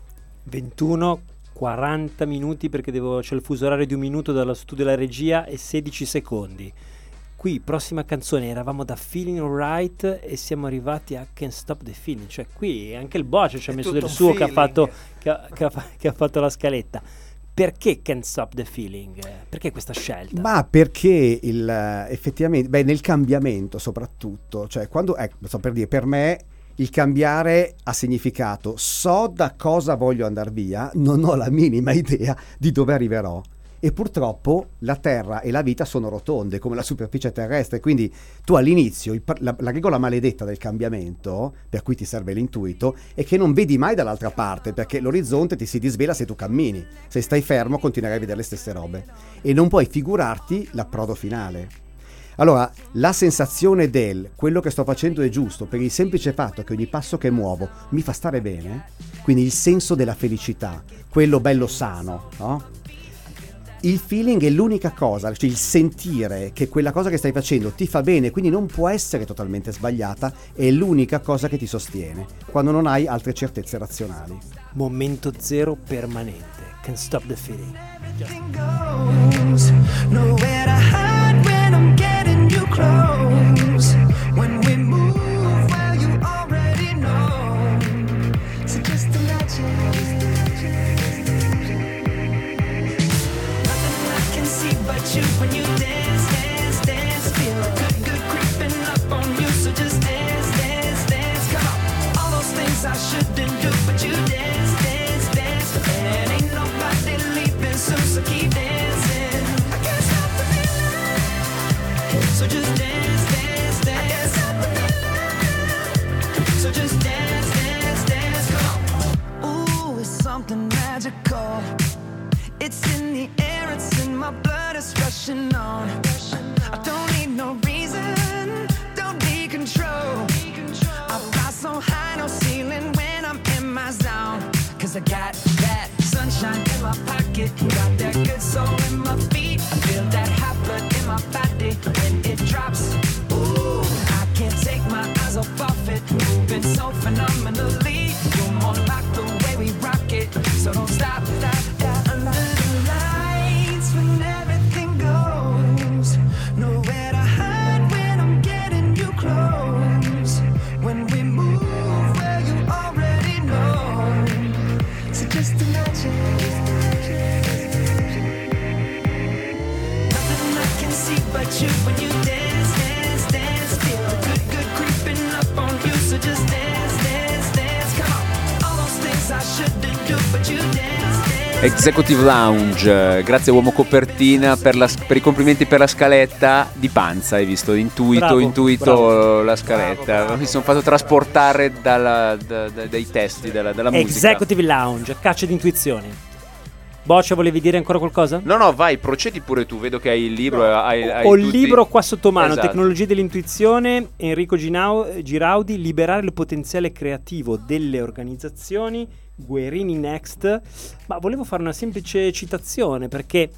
ventuno quaranta minuti, perché devo, c'è il fuso orario di un minuto dallo studio della regia, e sedici secondi. Qui, prossima canzone, eravamo da Feeling Alright e siamo arrivati a Can't Stop the Feeling. Cioè qui anche il Boce ci ha È messo tutto del un suo, che ha, feeling. fatto, che, ha, che, ha, che ha fatto la scaletta. Perché Can't Stop the Feeling? Perché questa scelta? Ma perché il, effettivamente, beh, nel cambiamento soprattutto, cioè quando, ecco, so per dire, per me il cambiare ha significato: so da cosa voglio andare via, non ho la minima idea di dove arriverò. E purtroppo la Terra e la vita sono rotonde come la superficie terrestre, quindi tu all'inizio, il, la, la regola maledetta del cambiamento, per cui ti serve l'intuito, è che non vedi mai dall'altra parte, perché l'orizzonte ti si disvela se tu cammini. Se stai fermo continuerai a vedere le stesse robe e non puoi figurarti l'approdo finale. Allora, la sensazione del quello che sto facendo è giusto per il semplice fatto che ogni passo che muovo mi fa stare bene, quindi il senso della felicità, quello bello sano, no? Il feeling è l'unica cosa, cioè il sentire che quella cosa che stai facendo ti fa bene, quindi non può essere totalmente sbagliata, è l'unica cosa che ti sostiene quando non hai altre certezze razionali. Momento zero permanente. Can't Stop the Feeling. Everything goes nowhere to hide when I'm getting you close. When we move, well, you already know. So just imagine. Nothing I can see but you when you dance, dance, dance. Feel good, good creeping up on you. So just dance, dance, dance. Come on, all those things I shouldn't do, but you dance, dance, dance. And ain't nobody leaving soon, so keep dancing. I can't stop the feeling. So just dance, dance, dance. I can't stop the feeling. So just dance, dance, dance. Come on. Ooh, it's something magical. It's in the air, it's in my blood, it's rushing on. I don't need no reason, don't need control. I fly so high, no ceiling when I'm in my zone. Cause I got that sunshine in my pocket, got that good soul in my feet. I feel that hot blood in my body when it drops. Ooh, I can't take my eyes off of it, moving so phenomenally. You're more like the way we rock it, so don't stop, stop, stop. Under the lights when everything goes nowhere to hide when I'm getting you close. When we move, well, you already know. So just imagine. Nothing I can see but you when you dance, dance, dance. Feel good, good creeping up on you. So just dance, dance, dance. Come on, all those things I shouldn't do, but you dance, dance. Executive Lounge, grazie Uomo Copertina per, la, per i complimenti per la scaletta di Panza, hai visto? Intuito, Bravo, intuito bravo. la scaletta. Bravo, bravo. Mi sono fatto trasportare dalla, da, da, dai testi della, della musica. Executive Lounge, caccia di intuizioni. Boccia, volevi dire ancora qualcosa? No, no, vai, procedi pure tu. Vedo che hai il libro. No, hai, hai Ho il tutti- libro qua sotto mano, Esatto. Tecnologie dell'intuizione, Enrico Ginau- Giraudi, Liberare il potenziale creativo delle organizzazioni, Guerini Next. Ma volevo fare una semplice citazione perché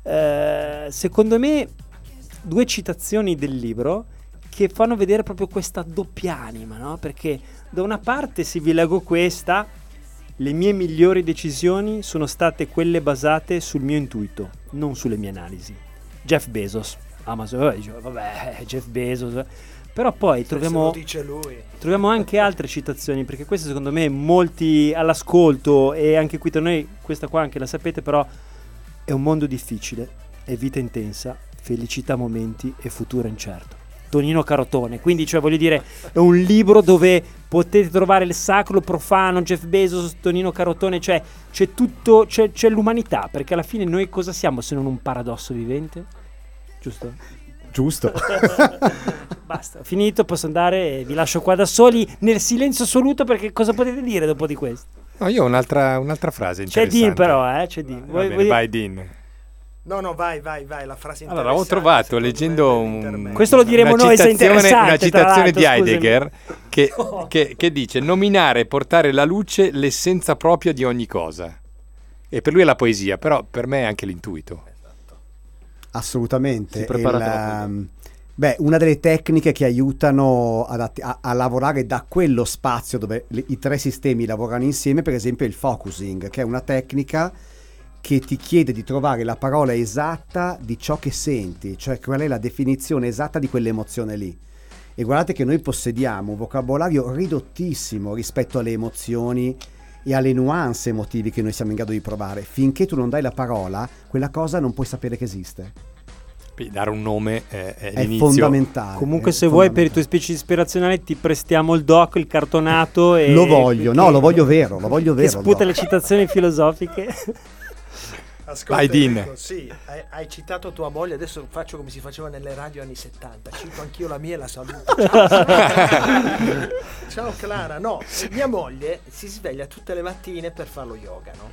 eh, secondo me due citazioni del libro che fanno vedere proprio questa doppia anima, no? Perché da una parte, se vi leggo questa: le mie migliori decisioni sono state quelle basate sul mio intuito, non sulle mie analisi. Jeff Bezos, Amazon, vabbè, dice, vabbè, Jeff Bezos. Però poi Se lo troviamo, dice lui. troviamo anche altre citazioni, perché queste secondo me molti all'ascolto, e anche qui tra noi, questa qua anche la sapete, però è un mondo difficile, è vita intensa, felicità a momenti e futuro incerto. Tonino Carotone, quindi cioè voglio dire è un libro dove potete trovare il sacro, profano, Jeff Bezos, Tonino Carotone, cioè c'è tutto, c'è, c'è l'umanità, perché alla fine noi cosa siamo se non un paradosso vivente? Giusto? Giusto. Basta, finito, posso andare e vi lascio qua da soli nel silenzio assoluto, perché cosa potete dire dopo di questo? No, io ho un'altra, un'altra frase C'è interessante. Dean però, eh, c'è Dean. Va Vuoi- bene, vuoi- vai Dean. No, no, vai, vai, vai, la frase Allora, ho interessante, trovato secondo leggendo me, un- dell'intermezzo. Questo lo diremo una noi, se è citazione, interessante, una tra citazione l'altro, di scusami. Heidegger che, che- che dice: nominare e portare alla luce l'essenza propria di ogni cosa. E per lui è la poesia, però per me è anche l'intuito. Assolutamente. Sì, preparate Il, la ehm, beh, una delle tecniche che aiutano ad atti- a, a lavorare da quello spazio dove le- i tre sistemi lavorano insieme, per esempio, è il focusing, che è una tecnica che ti chiede di trovare la parola esatta di ciò che senti, cioè qual è la definizione esatta di quell'emozione lì. E guardate che noi possediamo un vocabolario ridottissimo rispetto alle emozioni e alle nuance emotivi che noi siamo in grado di provare. Finché tu non dai la parola, quella cosa non puoi sapere che esiste. Quindi dare un nome è, è È l'inizio. fondamentale. Comunque è se vuoi per i fondamentale. tuoi speech ispirazioni ti prestiamo il doc, il cartonato e Lo voglio, che- no, lo voglio vero, lo voglio che vero. sputa no. le citazioni filosofiche. Ascolta, Vai, Dean. Enrico, sì, hai, hai citato tua moglie, adesso faccio come si faceva nelle radio anni settanta, cito anch'io la mia e la saluto. Ciao, Ciao Clara, no, mia moglie si sveglia tutte le mattine per fare lo yoga, no?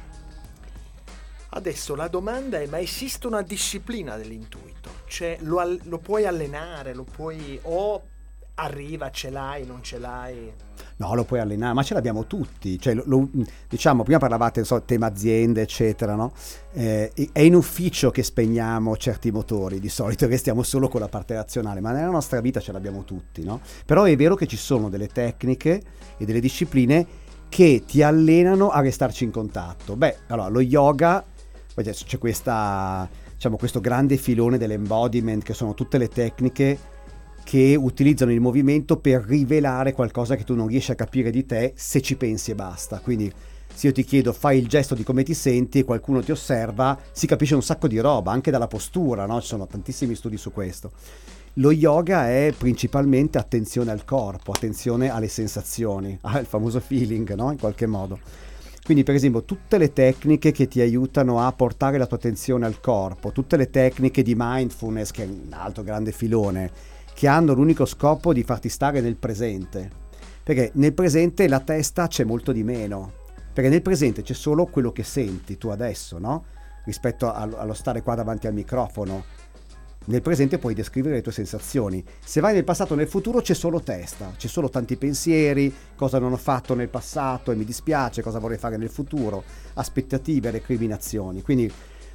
Adesso la domanda è: ma esiste una disciplina dell'intuito? Cioè lo, al- lo puoi allenare, lo puoi, o arriva, ce l'hai, non ce l'hai? No, lo puoi allenare, ma ce l'abbiamo tutti. Cioè, lo- lo- diciamo, prima parlavate, non so, tema aziende, eccetera, no? Eh, è in ufficio che spegniamo certi motori, di solito restiamo solo con la parte razionale, ma nella nostra vita ce l'abbiamo tutti, no? Però è vero che ci sono delle tecniche e delle discipline che ti allenano a restarci in contatto. Beh, allora, lo yoga, poi c'è c'è questa, diciamo, questo grande filone dell'embodiment, che sono tutte le tecniche che utilizzano il movimento per rivelare qualcosa che tu non riesci a capire di te se ci pensi e basta. Quindi se io ti chiedo fai il gesto di come ti senti e qualcuno ti osserva, si capisce un sacco di roba, anche dalla postura, no? Ci sono tantissimi studi su questo. Lo yoga è principalmente attenzione al corpo, attenzione alle sensazioni, ah, il famoso feeling, no? In qualche modo. Quindi per esempio tutte le tecniche che ti aiutano a portare la tua attenzione al corpo, tutte le tecniche di mindfulness, che è un altro grande filone, che hanno l'unico scopo di farti stare nel presente, perché nel presente la testa c'è molto di meno, perché nel presente c'è solo quello che senti tu adesso, no? Rispetto allo, allo stare qua davanti al microfono. Nel presente puoi descrivere le tue sensazioni. Se vai nel passato o nel futuro c'è solo testa, c'è solo tanti pensieri, cosa non ho fatto nel passato e mi dispiace, cosa vorrei fare nel futuro, aspettative, recriminazioni. Quindi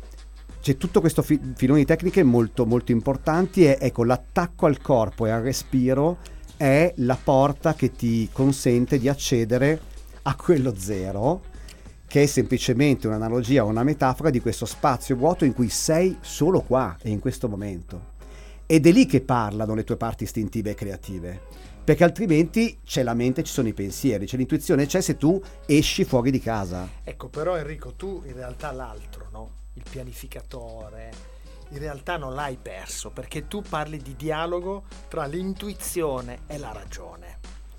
c'è tutto questo fi- filone di tecniche molto molto importanti e ecco, l'attacco al corpo e al respiro è la porta che ti consente di accedere a quello zero, che è semplicemente un'analogia o una metafora di questo spazio vuoto in cui sei solo qua e in questo momento. Ed è lì che parlano le tue parti istintive e creative, perché altrimenti c'è la mente, ci sono i pensieri, c'è l'intuizione, c'è se tu esci fuori di casa. Ecco, però Enrico, tu in realtà l'altro, no? Il pianificatore, in realtà non l'hai perso, perché tu parli di dialogo tra l'intuizione e la ragione.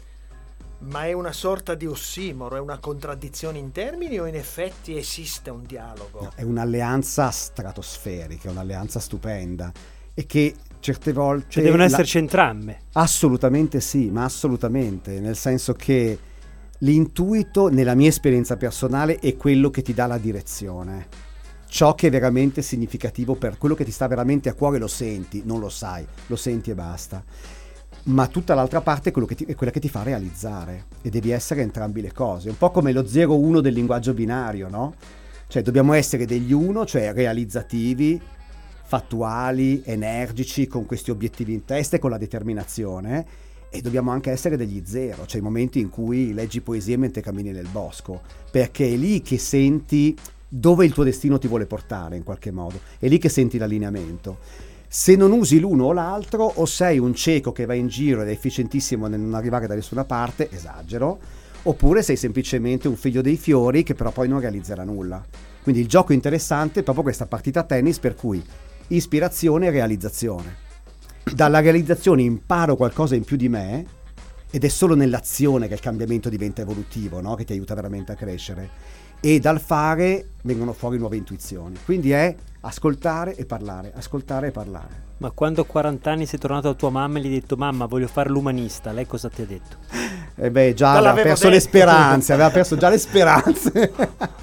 Ma è una sorta di ossimoro, è una contraddizione in termini, o in effetti esiste un dialogo? No, è un'alleanza stratosferica, un'alleanza stupenda e che certe volte... Cioè devono la- esserci entrambe. Assolutamente sì, ma assolutamente, nel senso che l'intuito, nella mia esperienza personale, è quello che ti dà la direzione. ciò che è veramente significativo per quello che ti sta veramente a cuore lo senti, non lo sai, lo senti e basta. Ma tutta l'altra parte è, quello che ti, è quella che ti fa realizzare, e devi essere entrambi le cose, un po' come lo zero uno del linguaggio binario, no? Cioè dobbiamo essere degli uno, cioè realizzativi, fattuali, energici, con questi obiettivi in testa e con la determinazione, e dobbiamo anche essere degli zero, cioè i momenti in cui leggi poesie mentre cammini nel bosco, perché è lì che senti dove il tuo destino ti vuole portare in qualche modo, è lì che senti l'allineamento. Se non usi l'uno o l'altro, o sei un cieco che va in giro ed è efficientissimo nel non arrivare da nessuna parte, esagero, oppure sei semplicemente un figlio dei fiori che però poi non realizzerà nulla. Quindi il gioco interessante è proprio questa partita a tennis, per cui ispirazione e realizzazione. Dalla realizzazione imparo qualcosa in più di me, ed è solo nell'azione che il cambiamento diventa evolutivo, no? Che ti aiuta veramente a crescere, e dal fare vengono fuori nuove intuizioni. Quindi è ascoltare e parlare, ascoltare e parlare. Ma quando a quaranta anni sei tornato da tua mamma e gli hai detto mamma voglio fare l'umanista, lei cosa ti ha detto? E eh beh, già Ma aveva l'avevo perso detto. le speranze, aveva perso già le speranze.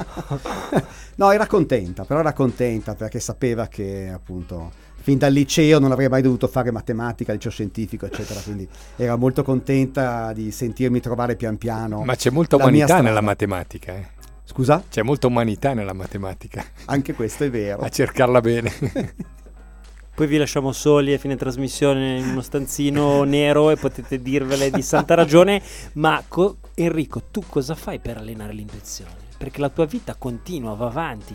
No, era contenta, però era contenta perché sapeva che appunto fin dal liceo non avrei mai dovuto fare matematica, liceo scientifico, eccetera, quindi era molto contenta di sentirmi trovare pian piano. Ma c'è molta la mia umanità strada. nella matematica, eh. Scusa? C'è molta umanità nella matematica, Anche questo è vero. a cercarla bene. Poi vi lasciamo soli a fine trasmissione in uno stanzino nero e potete dirvele di santa ragione. Ma co- Enrico, tu cosa fai per allenare l'intuizione? Perché la tua vita continua, va avanti.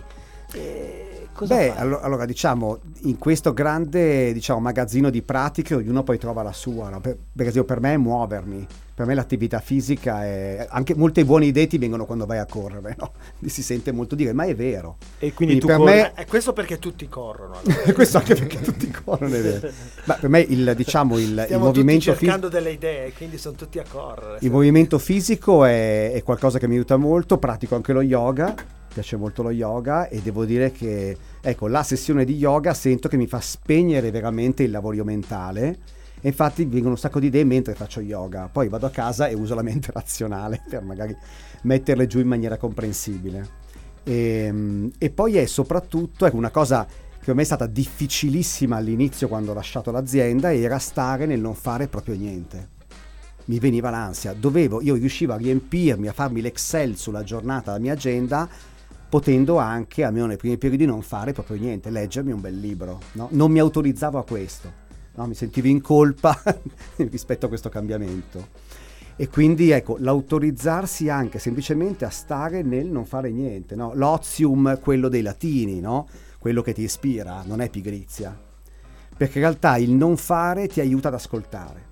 E cosa Beh, fai? allo- allora diciamo, in questo grande diciamo magazzino di pratiche ognuno poi trova la sua, no? Per, per esempio per me è muovermi, per me l'attività fisica è... anche molte buone idee ti vengono quando vai a correre, no? Si sente molto dire, ma è vero. E quindi, Quindi tu per corri- me- È questo perché tutti corrono. Allora. Questo anche perché tutti corrono, è vero. Ma per me il, diciamo, il, il Stiamo movimento tutti cercando fisico... delle idee, quindi sono tutti a correre. Il movimento fisico è, è qualcosa che mi aiuta molto, pratico anche lo yoga, piace molto lo yoga, e devo dire che ecco, la sessione di yoga sento che mi fa spegnere veramente il lavorio mentale, e infatti vengono un sacco di idee mentre faccio yoga, poi vado a casa e uso la mente razionale per magari metterle giù in maniera comprensibile. E, e poi è soprattutto ecco, una cosa che per me è stata difficilissima all'inizio quando ho lasciato l'azienda, era stare nel non fare proprio niente. Mi veniva l'ansia, dovevo, io riuscivo a riempirmi, a farmi l'Excel sulla giornata, la mia agenda, potendo anche, almeno nei primi periodi, non fare proprio niente, leggermi un bel libro, no? Non mi autorizzavo a questo, no? Mi sentivo in colpa rispetto a questo cambiamento. E quindi ecco, l'autorizzarsi anche semplicemente a stare nel non fare niente, no? L'ozium, quello dei latini, no? Quello che ti ispira, non è pigrizia, perché in realtà il non fare ti aiuta ad ascoltare.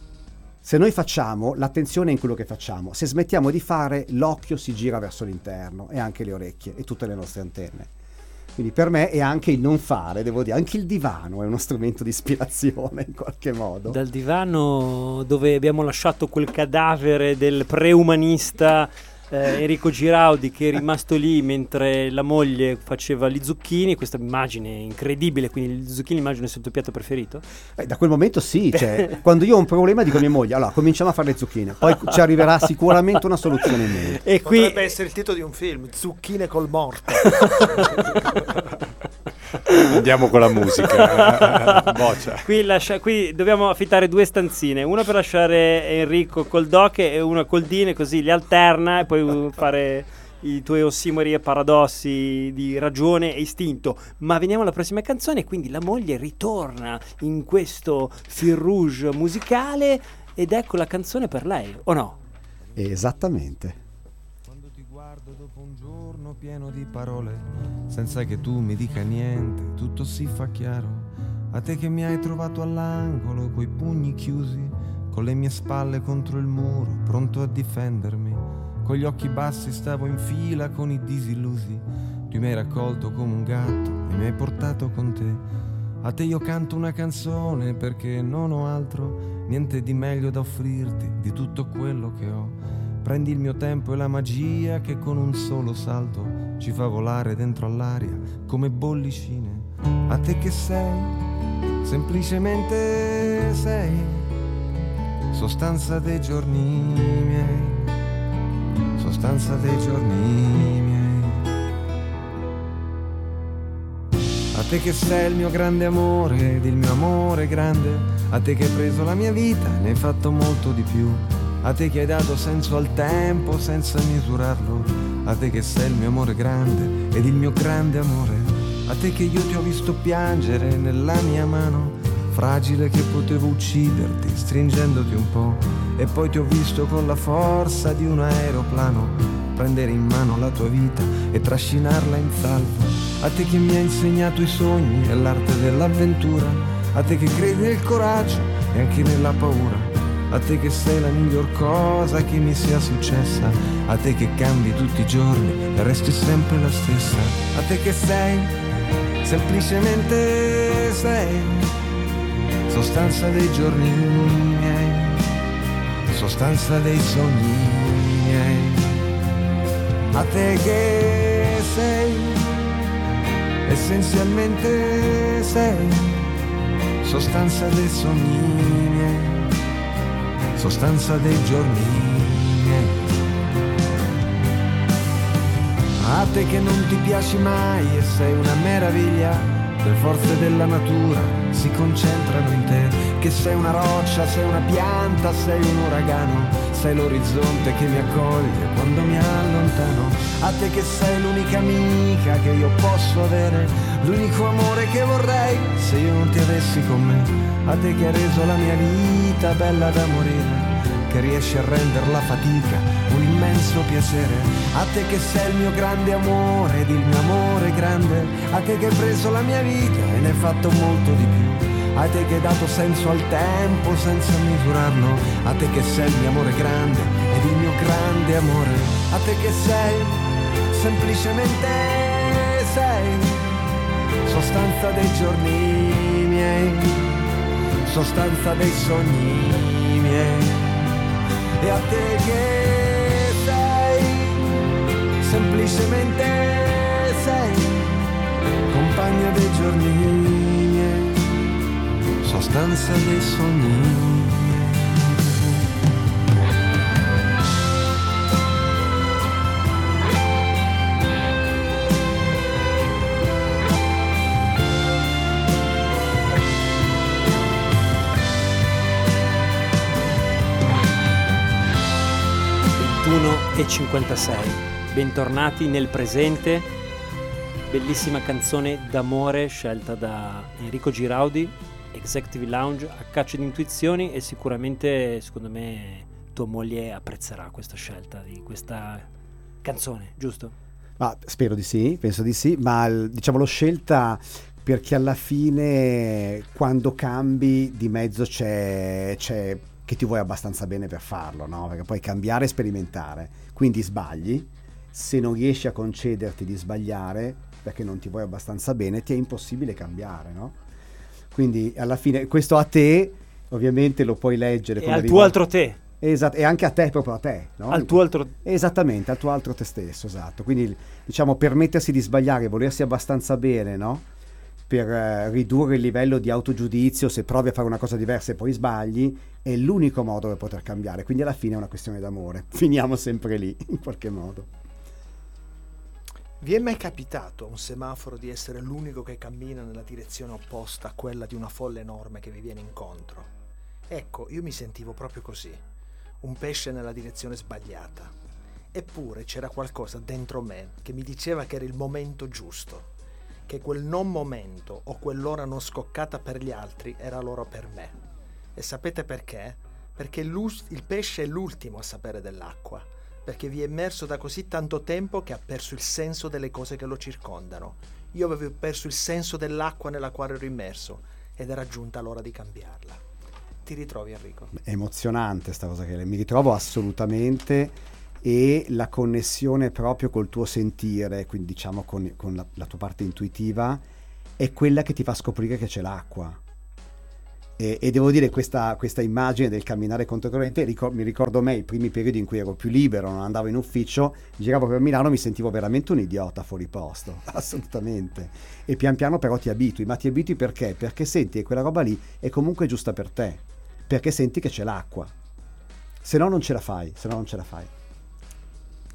Se noi facciamo, l'attenzione è in quello che facciamo. Se smettiamo di fare, l'occhio si gira verso l'interno, e anche le orecchie e tutte le nostre antenne. Quindi per me è anche il non fare, devo dire, anche il divano è uno strumento di ispirazione in qualche modo. Dal divano dove abbiamo lasciato quel cadavere del preumanista eh, Enrico Giraudi, che è rimasto lì mentre la moglie faceva gli zucchini, questa immagine incredibile, quindi gli zucchini immagino sia il tuo piatto preferito? Eh, da quel momento sì, cioè, quando io ho un problema dico a mia moglie, allora cominciamo a fare le zucchine, poi ci arriverà sicuramente una soluzione in mente. E qui Potrebbe essere il titolo di un film, Zucchine col morto. Andiamo con la musica. Boccia. Qui, lascia- qui dobbiamo affittare due stanzine, una per lasciare Enrico col doc e una col Dine, così li alterna e poi uh, fare i tuoi ossimori e paradossi di ragione e istinto. Ma veniamo alla prossima canzone, quindi la moglie ritorna in questo fil rouge musicale, ed ecco la canzone per lei, o no? Esattamente. Quando ti guardo dopo un giorno pieno di parole, senza che tu mi dica niente, tutto si fa chiaro. A te che mi hai trovato all'angolo, coi pugni chiusi, con le mie spalle contro il muro, pronto a difendermi. Con gli occhi bassi stavo in fila con i disillusi. Tu mi hai raccolto come un gatto e mi hai portato con te. A te io canto una canzone perché non ho altro, niente di meglio da offrirti di tutto quello che ho. Prendi il mio tempo e la magia che con un solo salto ci fa volare dentro all'aria come bollicine. A te che sei, semplicemente sei, sostanza dei giorni miei, sostanza dei giorni miei. A te che sei il mio grande amore ed il mio amore grande, a te che hai preso la mia vita e ne hai fatto molto di più, a te che hai dato senso al tempo senza misurarlo, a te che sei il mio amore grande ed il mio grande amore, a te che io ti ho visto piangere nella mia mano, fragile che potevo ucciderti stringendoti un po', e poi ti ho visto con la forza di un aeroplano prendere in mano la tua vita e trascinarla in salvo, a te che mi hai insegnato i sogni e l'arte dell'avventura, a te che credi nel coraggio e anche nella paura, a te che sei la miglior cosa che mi sia successa, a te che cambi tutti i giorni e resti sempre la stessa, a te che sei, semplicemente sei, sostanza dei giorni miei, sostanza dei sogni miei, a te che sei, essenzialmente sei, sostanza dei sogni miei, sostanza dei giorni miei, a te che non ti piaci mai e sei una meraviglia, le forze della natura si concentrano in te, che sei una roccia, sei una pianta, sei un uragano, sei l'orizzonte che mi accoglie quando mi allontano, a te che sei l'unica amica che io posso avere, l'unico amore che vorrei se io non ti avessi con me, a te che hai reso la mia vita bella da morire, che riesci a rendere la fatica un immenso piacere, a te che sei il mio grande amore ed il mio amore grande, a te che hai preso la mia vita e ne hai fatto molto di più, a te che hai dato senso al tempo senza misurarlo, a te che sei il mio amore grande ed il mio grande amore, a te che sei, semplicemente sei, sostanza dei giorni miei, sostanza dei sogni miei, e a te che sei, semplicemente sei, compagna dei giorni miei, sostanza dei sogni miei. ventuno e cinquantasei, bentornati nel presente, bellissima canzone d'amore scelta da Enrico Giraudi, Executive Lounge, a caccia di intuizioni, e sicuramente secondo me tua moglie apprezzerà questa scelta di questa canzone, giusto? Ma spero di sì, penso di sì, ma diciamo l'ho scelta perché alla fine quando cambi di mezzo c'è, c'è che ti vuoi abbastanza bene per farlo, no? Perché puoi cambiare e sperimentare, quindi sbagli, se non riesci a concederti di sbagliare perché non ti vuoi abbastanza bene, ti è impossibile cambiare, no? Quindi alla fine questo a te ovviamente lo puoi leggere E come al riguardo- tuo altro te, Esatto, e anche a te, proprio a te, no? al tuo altro Esattamente, al tuo altro te stesso, esatto. Quindi diciamo permettersi di sbagliare, volersi abbastanza bene, no? Per eh, ridurre il livello di autogiudizio, se provi a fare una cosa diversa e poi sbagli, è l'unico modo per poter cambiare. Quindi alla fine è una questione d'amore. Finiamo sempre lì, in qualche modo. Vi è mai capitato a un semaforo di essere l'unico che cammina nella direzione opposta a quella di una folla enorme che vi viene incontro? Ecco, io mi sentivo proprio così, un pesce nella direzione sbagliata. Eppure c'era qualcosa dentro me che mi diceva che era il momento giusto, che quel non momento o quell'ora non scoccata per gli altri era l'ora per me. E sapete perché? Perché l'us- il pesce è l'ultimo a sapere dell'acqua, perché vi è immerso da così tanto tempo che ha perso il senso delle cose che lo circondano. Io avevo perso il senso dell'acqua nella quale ero immerso ed era giunta l'ora di cambiarla. Ti ritrovi, Enrico? È emozionante sta cosa che mi ritrovo assolutamente, e la connessione proprio col tuo sentire, quindi diciamo con, con la, la tua parte intuitiva, è quella che ti fa scoprire che c'è l'acqua. E, e devo dire questa, questa immagine del camminare controcorrente ricor- mi ricordo me i primi periodi in cui ero più libero, non andavo in ufficio, giravo per Milano, mi sentivo veramente un idiota fuori posto, assolutamente. E pian piano però ti abitui, ma ti abitui perché? Perché senti che quella roba lì è comunque giusta per te, perché senti che c'è l'acqua, se no non ce la fai, se no non ce la fai.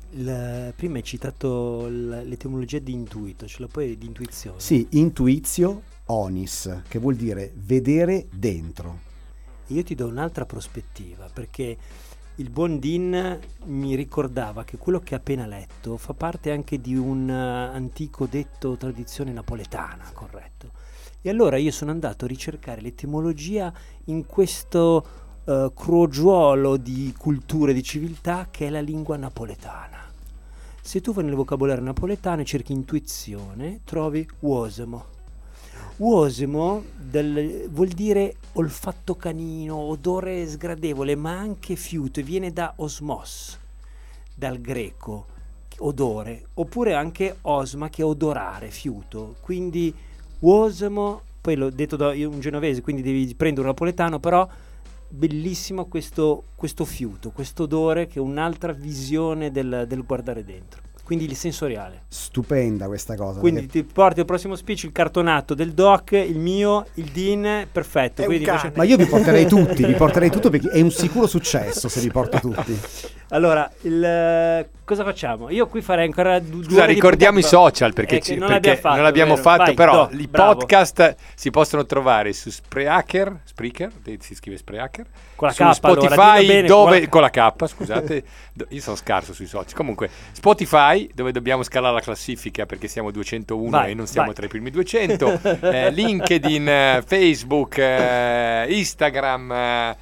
Il- prima hai citato l- l'etimologia di intuito, ce la puoi di intuizione? Sì, intuizio onis, che vuol dire vedere dentro. Io ti do un'altra prospettiva, perché il buon Dean mi ricordava che quello che ha appena letto fa parte anche di un uh, antico detto tradizione napoletana, corretto? E allora io sono andato a ricercare l'etimologia in questo uh, crogiuolo di culture, di civiltà che è la lingua napoletana. Se tu vai nel vocabolario napoletano e cerchi intuizione, trovi uosemo. Uosemo del- vuol dire olfatto canino, odore sgradevole, ma anche fiuto, e viene da osmos, dal greco, odore, oppure anche osma, che è odorare, fiuto. Quindi uosemo, poi l'ho detto da io un genovese, quindi devi prendere un napoletano, però bellissimo questo, questo fiuto, questo odore, che è un'altra visione del, del guardare dentro. Quindi il sensoriale. Stupenda questa cosa. Quindi perché- ti porti al prossimo speech il cartonato del doc, il mio, il Dean, perfetto. È un Quindi cane. facciamo- Ma io vi porterei tutti, vi porterei tutto perché è un sicuro successo se vi porto tutti. Allora, il, eh, cosa facciamo? Io qui farei ancora du- due Scusa, ore di ricordiamo i puntata. social perché, Eh, ci- che non perché l'abbiamo fatto, non l'abbiamo vero? fatto, Vai, però do, i bravo. podcast si possono trovare su Spreaker, Spreaker, eh, si scrive Spreaker, Con la su K, Spotify, allora, dillo bene, dove, con la- con la K, scusate, do- io sono scarso sui social. Comunque, Spotify, dove dobbiamo scalare la classifica perché siamo duecentouno Vai, e non siamo vai. tra i primi duecento, eh, LinkedIn, eh, Facebook, eh, Instagram, eh,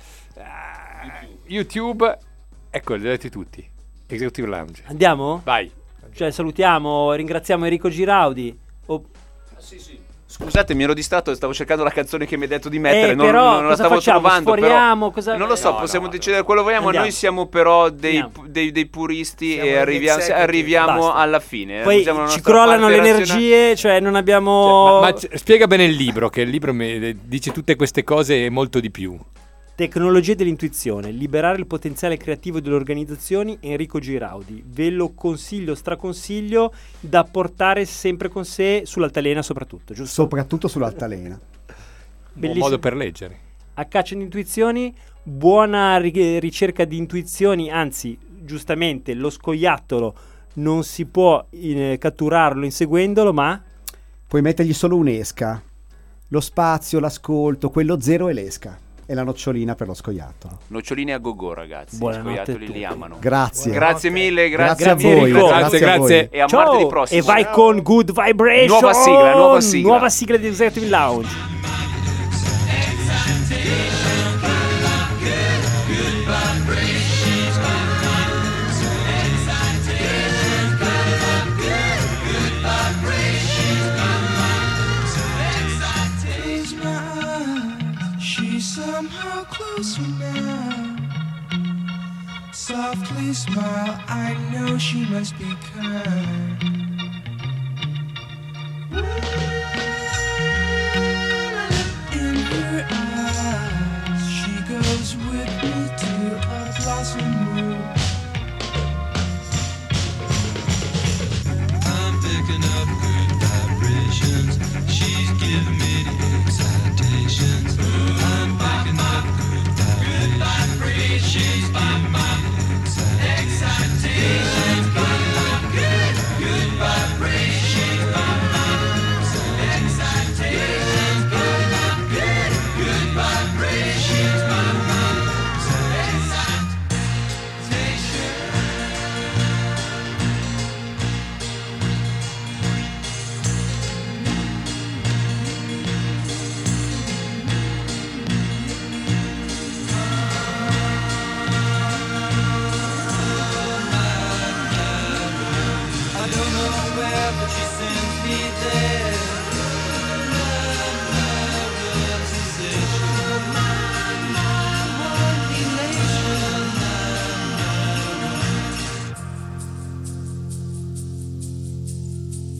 YouTube, ecco, li avete tutti. Executive Lounge. Andiamo? Vai. Cioè salutiamo, ringraziamo Enrico Giraudi. Oh, Scusate, mi ero distratto, stavo cercando la canzone che mi hai detto di mettere, Eh, non, però, non la cosa stavo facciamo? trovando. Sforiamo? Però, Cosa- non lo so, No, possiamo no, decidere quello che vogliamo. Andiamo. Noi siamo però dei, Andiamo. dei- dei puristi Siamo e gli arriviamo, executive. arriviamo Basta. alla fine. poi Usiamo la ci nostra crollano parte le razionale. energie, cioè non abbiamo Ma, ma c- spiega bene il libro, che il libro mi dice tutte queste cose e molto di più. Tecnologie dell'intuizione, liberare il potenziale creativo delle organizzazioni, Enrico Giraudi. Ve lo consiglio, straconsiglio, da portare sempre con sé sull'altalena soprattutto, giusto? Soprattutto sull'altalena. Un Bellissimo. modo per leggere. A caccia di intuizioni, buona ri- ricerca di intuizioni, anzi, giustamente, lo scoiattolo non si può eh, catturarlo inseguendolo, ma Puoi mettergli solo un'esca. Lo spazio, l'ascolto, quello zero e l'esca. E la nocciolina per lo scoiattolo. Noccioline a go-go, ragazzi. Buonanotte I a scoiattoli tutti. li amano. Grazie. Grazie mille, grazie, Grazie a Grazie, voi. Enrico. Grazie, a voi. grazie. E a ciao! martedì prossimo. E vai con Good Vibration. Nuova sigla, nuova sigla. Nuova sigla di Executive Lounge. Close my eyes, she's somehow closer now. Softly smile, I know she must be kind.